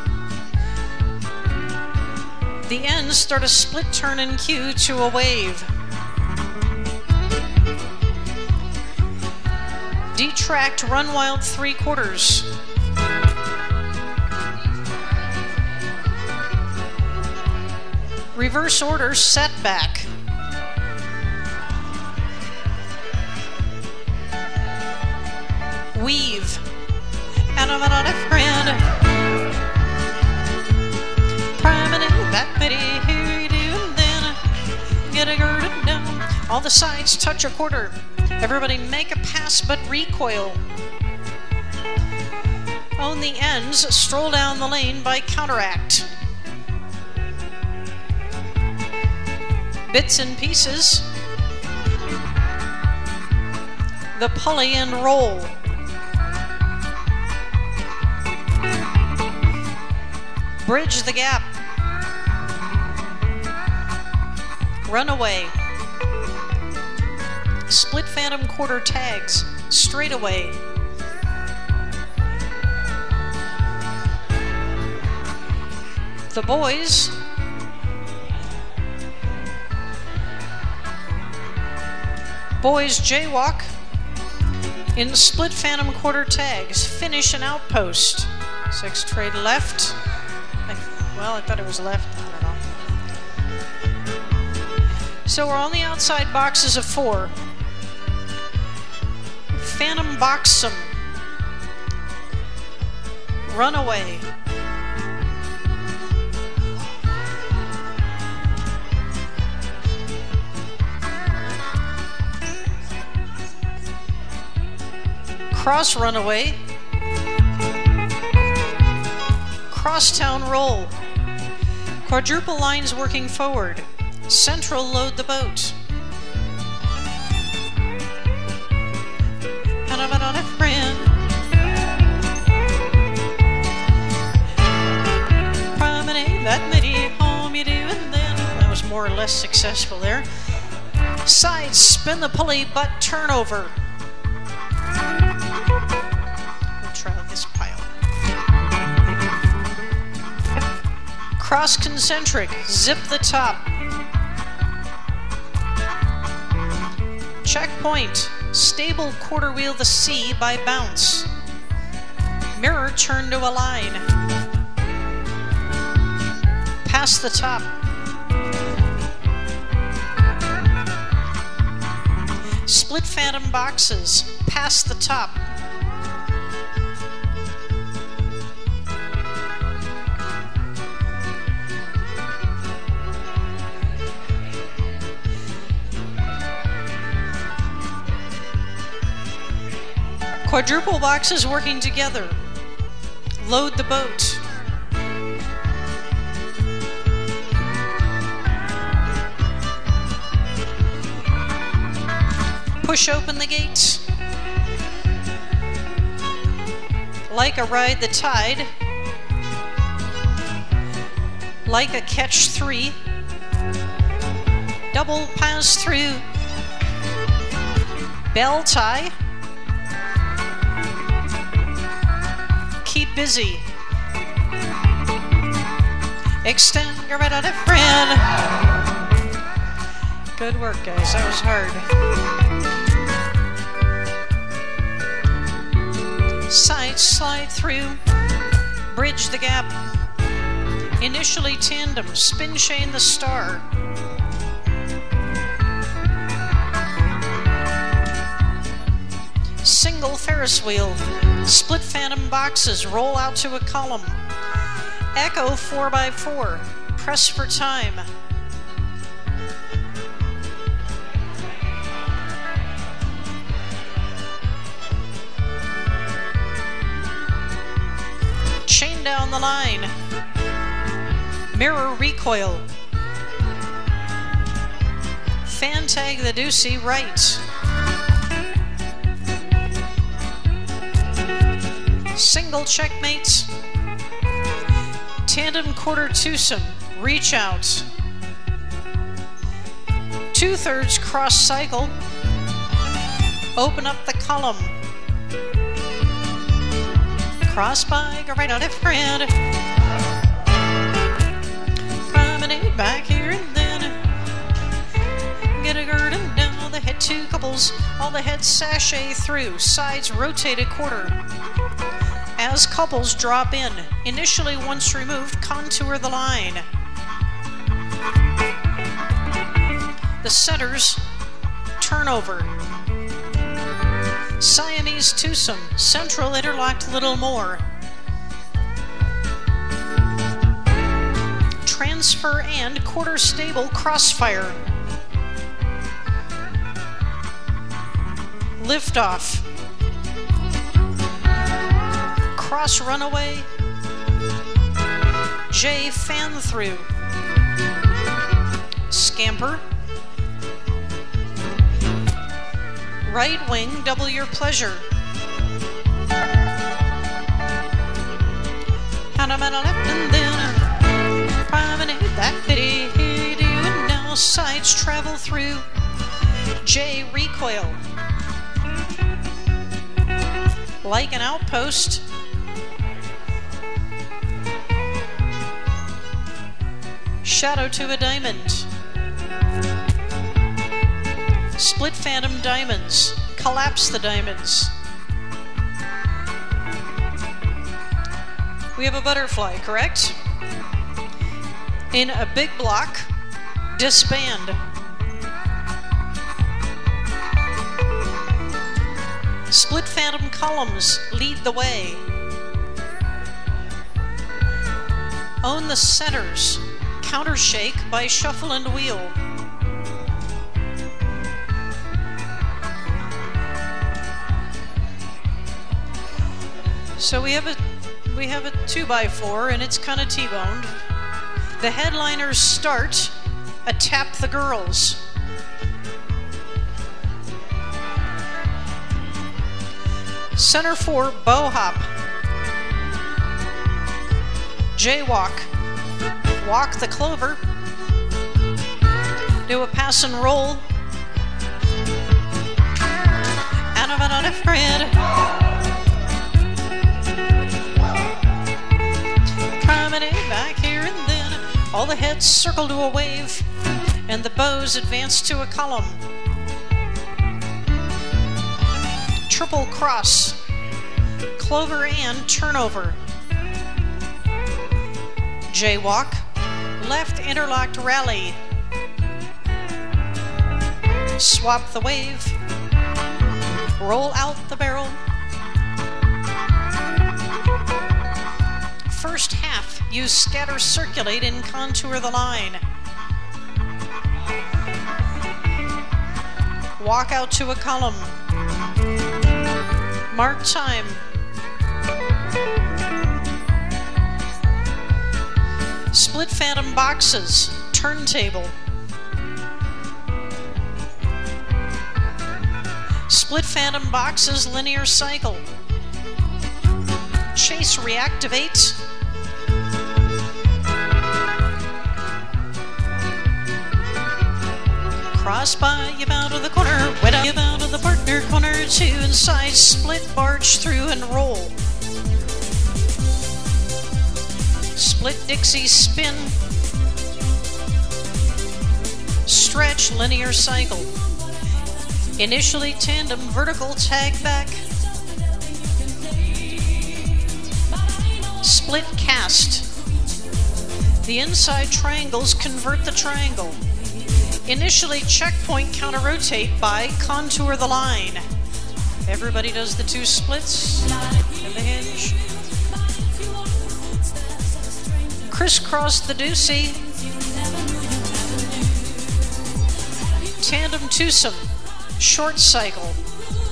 A: The ends start a split turn and cue to a wave. Detract run wild three quarters. Reverse order setback. Weave. And I'm on a friend. Priming that bitty, here you do, and then get a girded down. All the sides touch a quarter. Everybody make a pass but recoil. Own the ends, stroll down the lane by counteract. Bits and pieces. The pulley and roll. Bridge the gap. Runaway. Split phantom quarter tags. Straightaway. The boys. Boys jaywalk in split phantom quarter tags. Finish an outpost. Six trade left. Well, I thought it was left. I don't know. So we're on the outside boxes of four. Phantom boxum. Runaway. Cross runaway. Crosstown roll. Quadruple lines working forward. Central load the boat. And I'm on a friend. Promenade that midi, home you do, and then that was more or less successful there. Sides spin the pulley, but turnover. We'll try this pile. Cross concentric, zip the top. Checkpoint, stable quarter wheel the C by bounce. Mirror turn to a line. Pass the top. Split phantom boxes, pass the top. Quadruple boxes working together. Load the boat. Push open the gates. Like a ride the tide. Like a catch three. Double pass through. Bell tie. Keep busy. Extend your red on a friend. Good work, guys. That was hard. Side slide through. Bridge the gap. Initially tandem. Spin chain the star. Single Ferris wheel. Split phantom boxes, roll out to a column. Echo four by four, press for time. on the line. Mirror recoil. Fan tag the deucey right. Single checkmate. Tandem quarter twosome. Reach out. Two-thirds cross cycle. Open up the column. Cross by, go right on left hand. Promenade back here and then. Get a girden down the head, two couples. All the heads sashay through. Sides rotate a quarter. As couples drop in. Initially, once removed, contour the line. The centers, turnover. Siamese twosome, central interlocked little more. Transfer and quarter stable crossfire. Liftoff. Cross runaway. J fan through. Scamper. Right wing, double your pleasure. And I'm at a left and then promenade that bitty do and now sides travel through. J recoil. Like an outpost. Shadow to a diamond. Split phantom diamonds. Collapse the diamonds. We have a butterfly, correct? In a big block, disband. Split phantom columns lead the way. Own the centers. Countershake by shuffle and wheel. So we have a we have a two by four and it's kind of T-boned. The headliners start a tap the girls. Center four bow hop. Jaywalk. Walk the clover. Do a pass and roll. And I'm on a friend. Promenade back here and then. All the heads circle to a wave. And the bows advance to a column. Triple cross. Clover and turnover. Jaywalk. Left interlocked rally. Swap the wave. Roll out the barrel. First half, use scatter circulate and contour the line. Walk out to a column. Mark time. Split phantom boxes, turntable. Split phantom boxes, linear cycle. Chase reactivate. Cross by, you bow to the corner, wet up, you bow to the partner, corner two, inside, split, barge through and roll. Split Dixie spin. Stretch linear cycle. Initially tandem vertical tag back. Split cast. The inside triangles convert the triangle. Initially checkpoint counter rotate by contour the line. Everybody does the two splits and the hinge. Crisscross the deucey. Tandem twosome. Short cycle.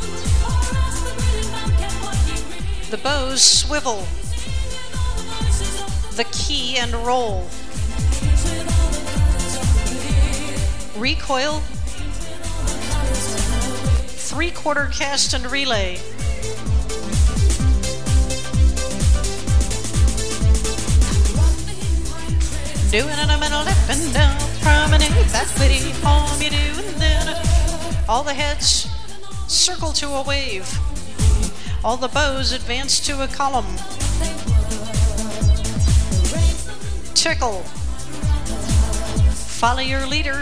A: The bows swivel. the key and roll. Recoil, three-quarter cast and relay. Doing it a middle up and down, promenade, that witty home you do, and then all the heads circle to a wave. All the bows advance to a column. Tickle. Follow your leader.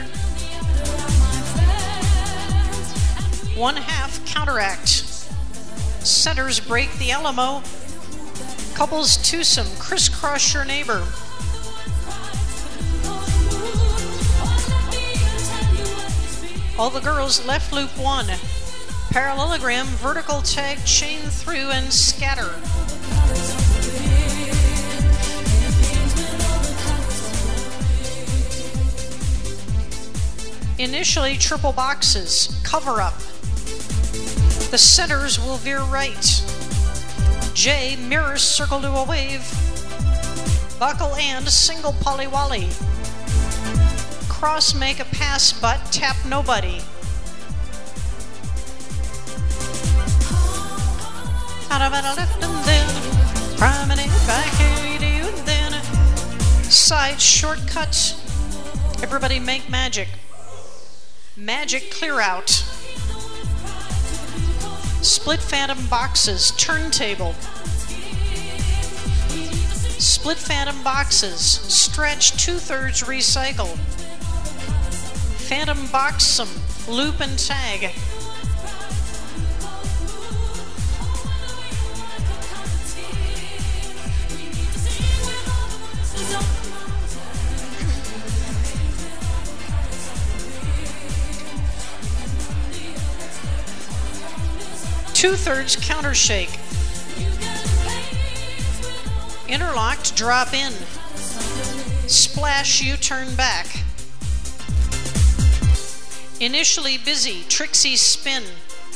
A: One half counteract. Centers break the Alamo. Couples twosome, crisscross your neighbor. All the girls left loop one. Parallelogram, vertical tag, chain through and scatter. Initially triple boxes, cover up. The centers will veer right. J, mirror circle to a wave. Buckle and single polywally. Cross make a pass but tap nobody. Out of it a left and then promenade back here you do and then side shortcut. Everybody make magic. Magic clear out. Split phantom boxes, turntable. Split phantom boxes, stretch two-thirds recycle. Phantom boxum, loop and tag. Two-thirds counter shake. Interlocked, drop in. Splash, U-turn back. Initially busy, tricksy spin.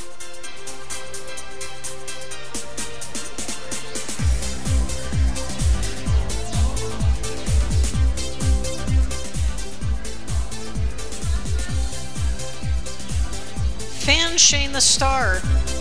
A: Fan Shane the Star.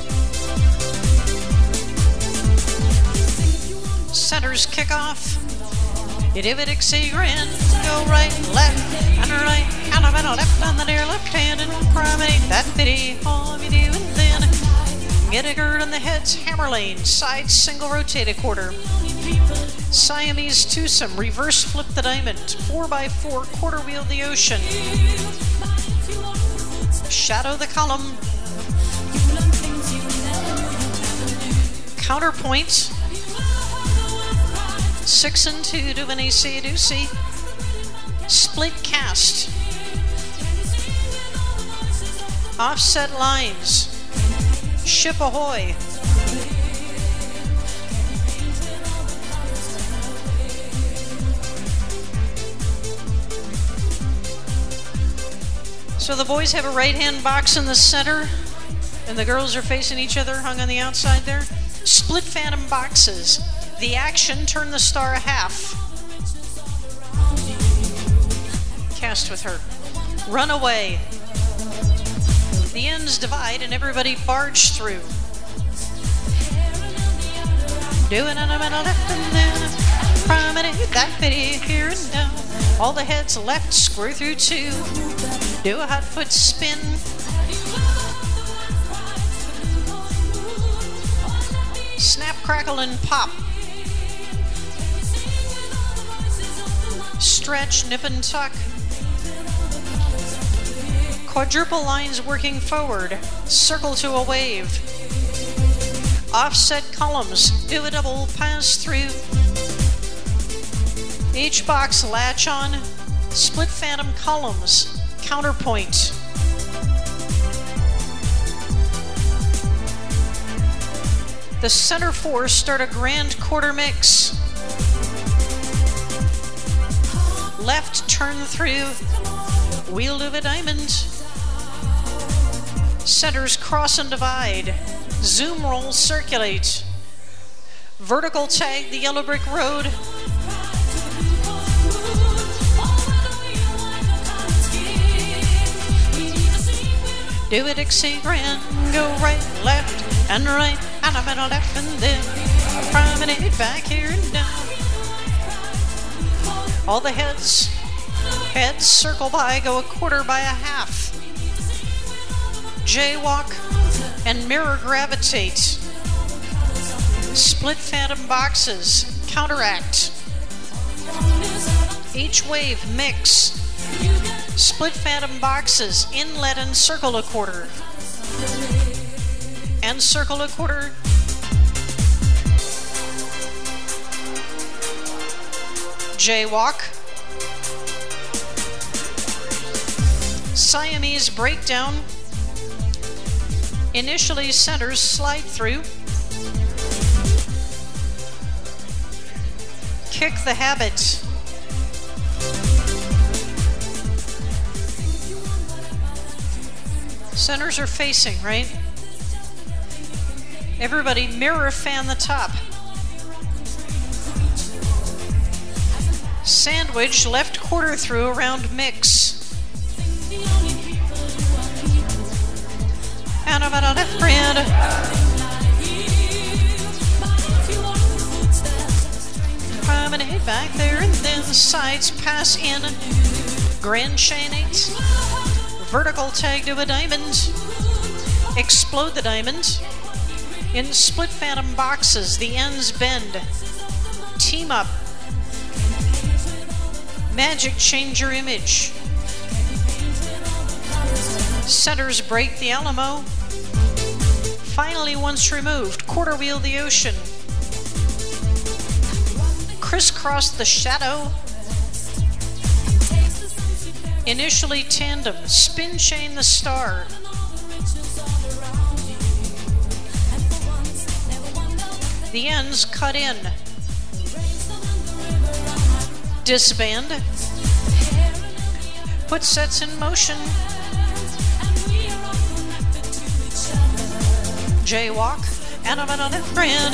A: Centers kick off. Idivitixie grin. Go right, left, and right, and a middle left on the near left hand and promenade that bitty all you do and then get a gird on the heads, hammer lane, side single rotate a quarter. Siamese twosome, reverse flip the diamond, four by four quarter wheel the ocean. Shadow the column. Counterpoint. Six and two, do an A C, do C. Split cast. Offset lines. Ship ahoy. So the boys have a right-hand box in the center, and the girls are facing each other, hung on the outside there. Split phantom boxes. The action, turn the star a half. Cast with her. Run away. The ends divide and everybody barge through. Doing on a middle left and then promenade that bitty here and down. All the heads left, square through two. Do a hot foot spin. Snap, crackle, and pop. Stretch, nip and tuck. Quadruple lines working forward. Circle to a wave. Offset columns. Do a double pass through. Each box latch on. Split phantom columns. Counterpoint. The center four start a grand quarter mix. Left turn through, wheel of a diamond. Centers cross and divide. Zoom roll, circulate. Vertical tag the yellow brick road. Do a Dixie grand, go right, left, and right, and a middle left, and then promenade back here and down. All the heads, heads circle by, go a quarter by a half. Jaywalk and mirror gravitate. Split phantom boxes, counteract. Each wave mix. Split phantom boxes, inlet and circle a quarter. And circle a quarter. Jaywalk. Siamese breakdown. Initially centers slide through. Kick the habit. Centers are facing, right? Everybody mirror fan the top. Sandwich left quarter through around mix. And I'm at a left grand. Promenade back there and then the sides pass in. Grand chain eight. Vertical tag to a diamond. Explode the diamond. In split phantom boxes, the ends bend. Team up. Magic change your image. Centers break the Alamo. Finally, once removed, quarter wheel the ocean. Crisscross the shadow. Initially tandem, spin chain the star. The ends cut in. Disband. Put sets in motion. Jaywalk, and I'm on a friend.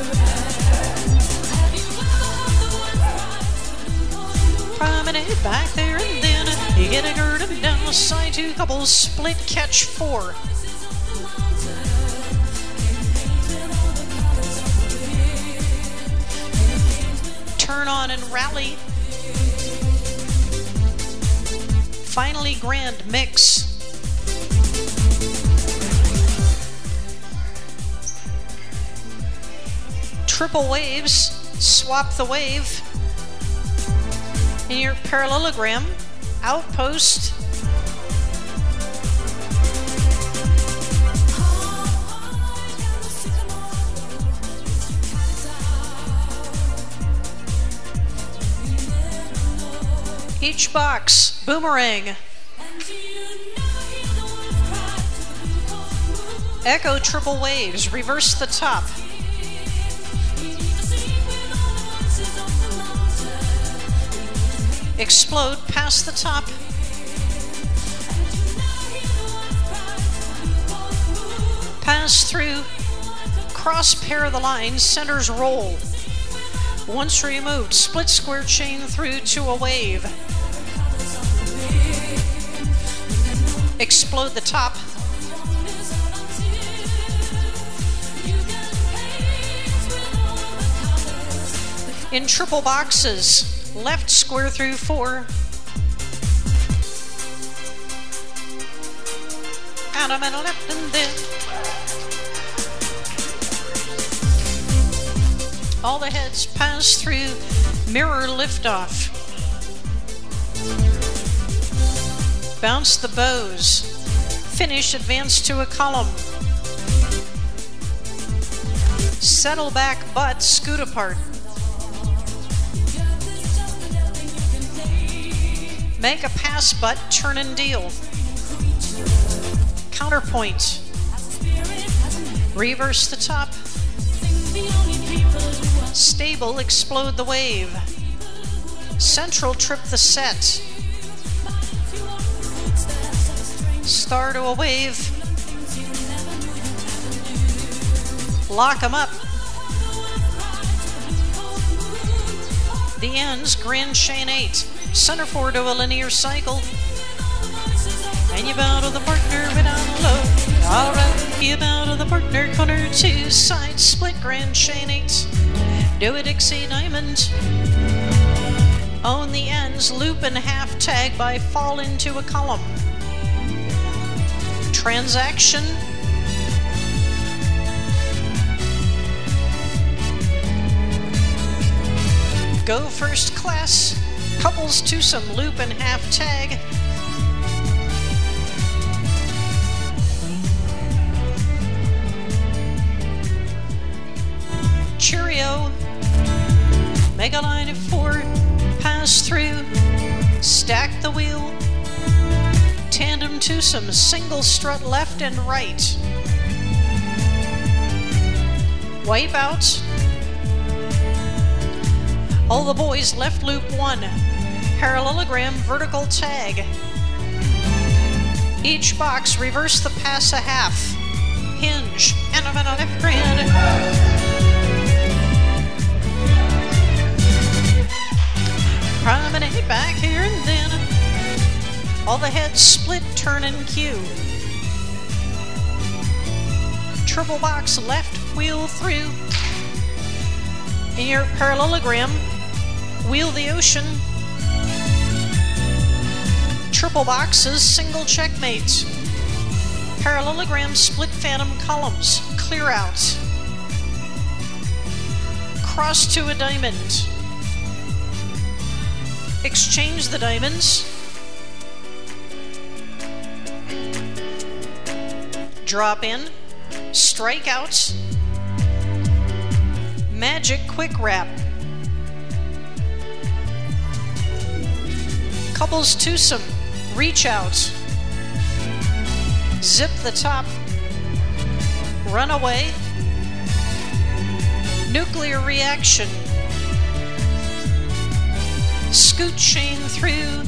A: Promenade back there and then you get a gird and down the side two couples, split catch four. Turn on and rally. Finally grand mix. Triple waves, swap the wave. In your parallelogram, outpost. Each box, boomerang. Echo triple waves, reverse the top. Explode past the top. Pass through. Cross pair the lines. Centers roll. Once removed, split square chain through to a wave. Explode the top. In triple boxes. Left square through four. And I'm in a left and then. All the heads pass through mirror liftoff. Bounce the bows. Finish, advance to a column. Settle back, butt, scoot apart. Make a pass, butt, turn and deal. Counterpoint. Reverse the top. Stable, explode the wave. Central, trip the set. Star to a wave. Lock 'em up. The ends, grand chain eight. Center four to a linear cycle. and you bow to the partner right down low. Alright, you bow to the partner, corner two, side split, grand chain eight. Do a Dixie diamond. Own the ends, loop and half tag by fall into a column. Transaction. Go first class. Couples twosome, loop and half tag. Cheerio. Make a line of four. Pass through. Stack the wheel. Tandem twosome, single strut left and right. Wipe out. All the boys left loop one. Parallelogram vertical tag. Each box reverse the pass a half. Hinge and a minute left grand. Promenade back here and then. All the heads split, turn and cue. Triple box left wheel through. In your parallelogram, wheel the ocean. Triple boxes, single checkmate. Parallelogram, split phantom columns, clear out. Cross to a diamond. Exchange the diamonds. Drop in. Strike out. Magic quick wrap. Couples twosome, reach out. Zip the top. Run away. Nuclear reaction. Scoot chain through.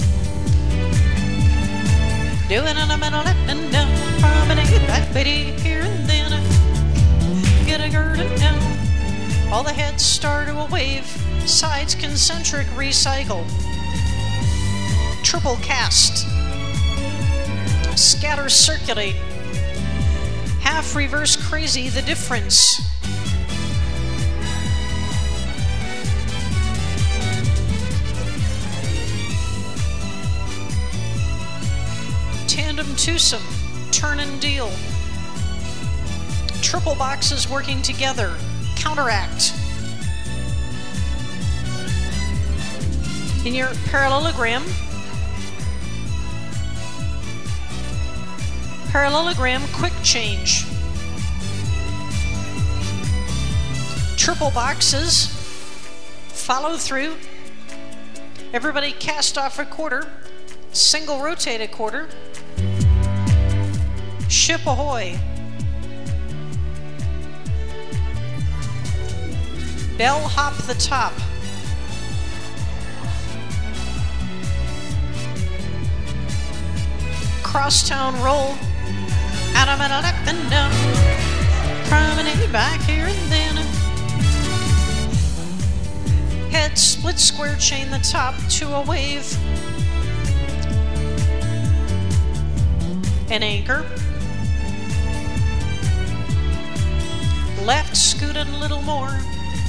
A: Doing on a middle left and down. Promenade back, bitty, here and then. Get a girdle down. All the heads start to a wave. Sides concentric recycle. Triple cast. Scatter circulate. Half reverse crazy, the difference. Tandem twosome, turn and deal. Triple boxes working together, counteract. In your parallelogram, parallelogram quick change. Triple boxes, follow through. Everybody cast off a quarter, single rotate a quarter. Ship ahoy. Bell hop the top. Crosstown roll. Adam and up and down. Promenade back here and then. Head split square chain the top to a wave. An anchor. Left scoot a little more.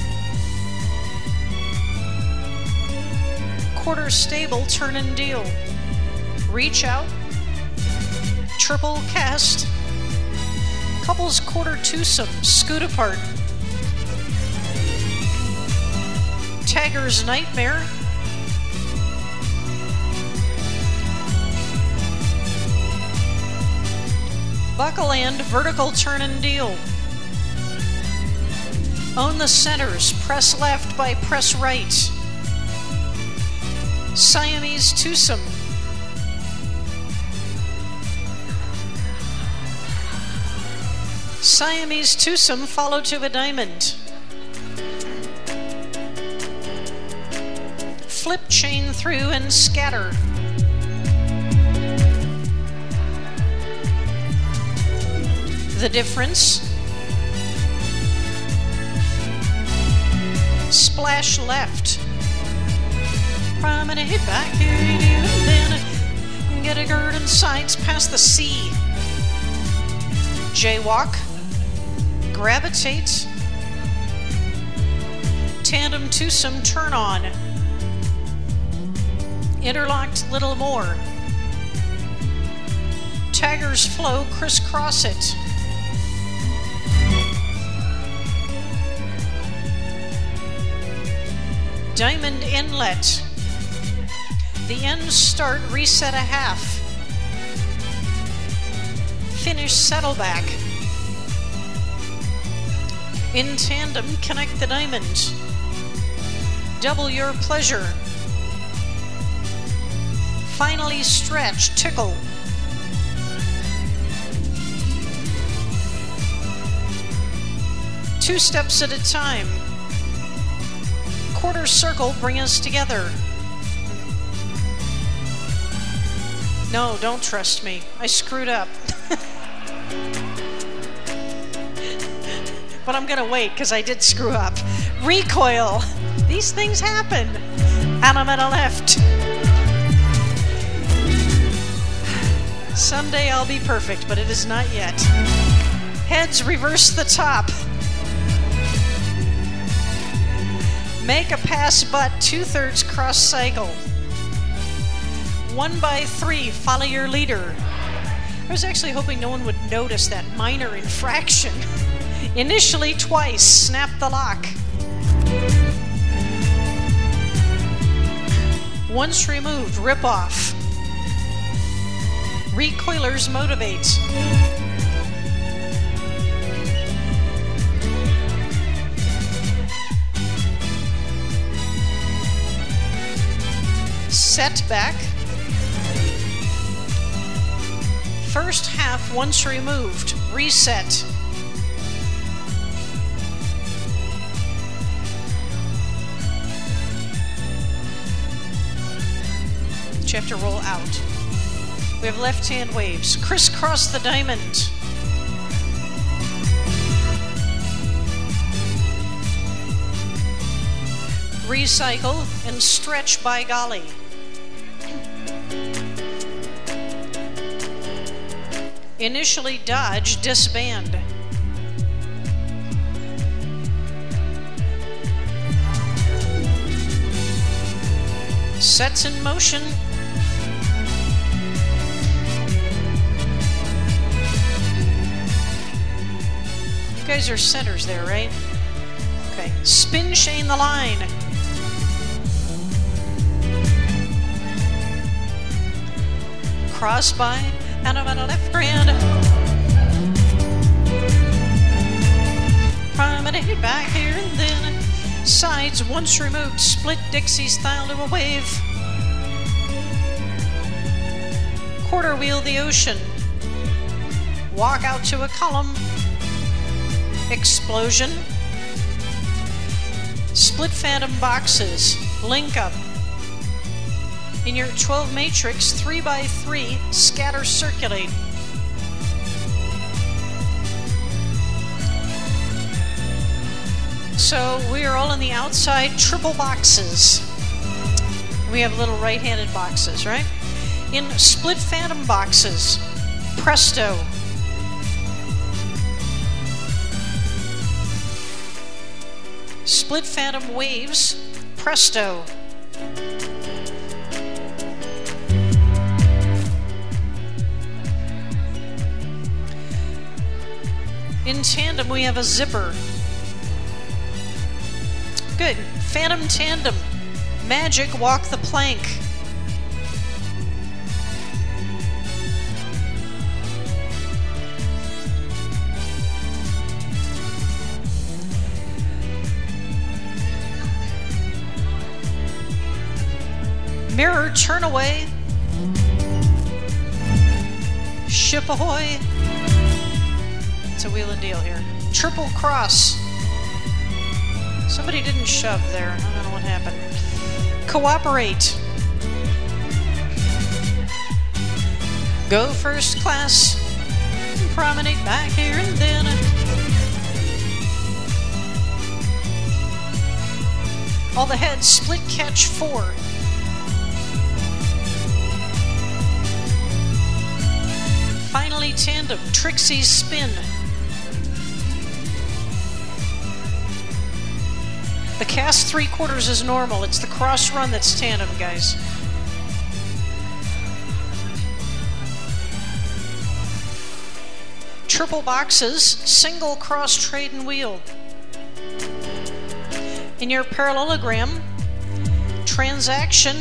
A: Quarter stable, turn and deal. Reach out. Triple cast. Couples quarter twosome, scoot apart. Tagger's nightmare. Buckle and vertical turn and deal. Own the centers, press left by press right. Siamese twosome. Siamese twosome followed to a diamond. Flip chain through and scatter. The difference. Splash left. Promenade back here and then. Get a gird and sides past the C. Jaywalk. Gravitate. Tandem twosome turn on. Interlocked little more. Tagger's flow, crisscross it. Diamond inlet. The ends start, reset a half. Finish saddleback. In tandem, connect the diamond. Double your pleasure. Finally stretch, tickle. Two steps at a time. Quarter circle, bring us together. No, don't trust me. I screwed up. But I'm gonna wait because I did screw up. Recoil. These things happen. And I'm at a left. Someday I'll be perfect, but it is not yet. Heads, reverse the top. Make a pass butt, two-thirds cross cycle. One by three, follow your leader. I was actually hoping no one would notice that minor infraction. Initially twice, snap the lock. Once removed, rip off. Recoilers motivate. Set back. First half once removed, reset. You have to roll out. We have left hand waves. Crisscross the diamond. Recycle and stretch by golly. Initially dodge, disband. Sets in motion. You guys are centers there, right? Okay. Spin chain the line. Cross by, and I'm at a left grand. Promenade back here and then. Sides once removed, split Dixie style to a wave. Quarter wheel the ocean. Walk out to a column. Explosion. Split phantom boxes. Link up. In your twelve matrix, three by three, scatter circulate. So we are all in the outside triple boxes. We have little right-handed boxes, right? In split phantom boxes, presto. Split phantom waves, presto. In tandem, we have a zipper. Good. Phantom tandem. Magic walk the plank. Mirror turn away. Ship ahoy. It's a wheel and deal here. Triple cross. Somebody didn't shove there. I don't know what happened. Cooperate. Go first class. Promenade back here and then. All the heads split catch four. Tally tandem, Trixie's spin. The cast three quarters is normal. It's the cross run that's tandem, guys. Triple boxes, single cross trade and wheel. In your parallelogram, transaction,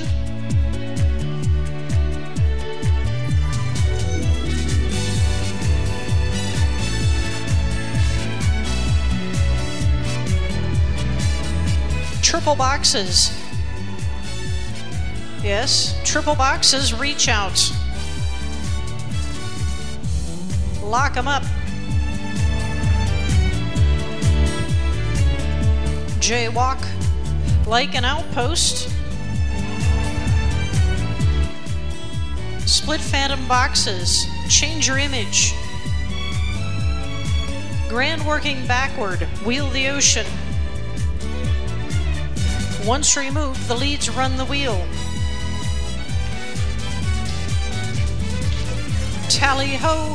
A: triple boxes. Yes, triple boxes, reach outs. Lock them up. Jaywalk, like an outpost. Split phantom boxes, change your image. Grand working backward, wheel the ocean. Once removed, the leads run the wheel. Tally-ho.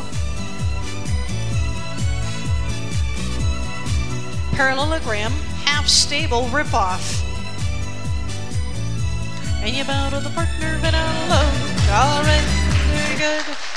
A: Parallelogram, half stable ripoff. And you bow to the partner, but out low. All right, very good.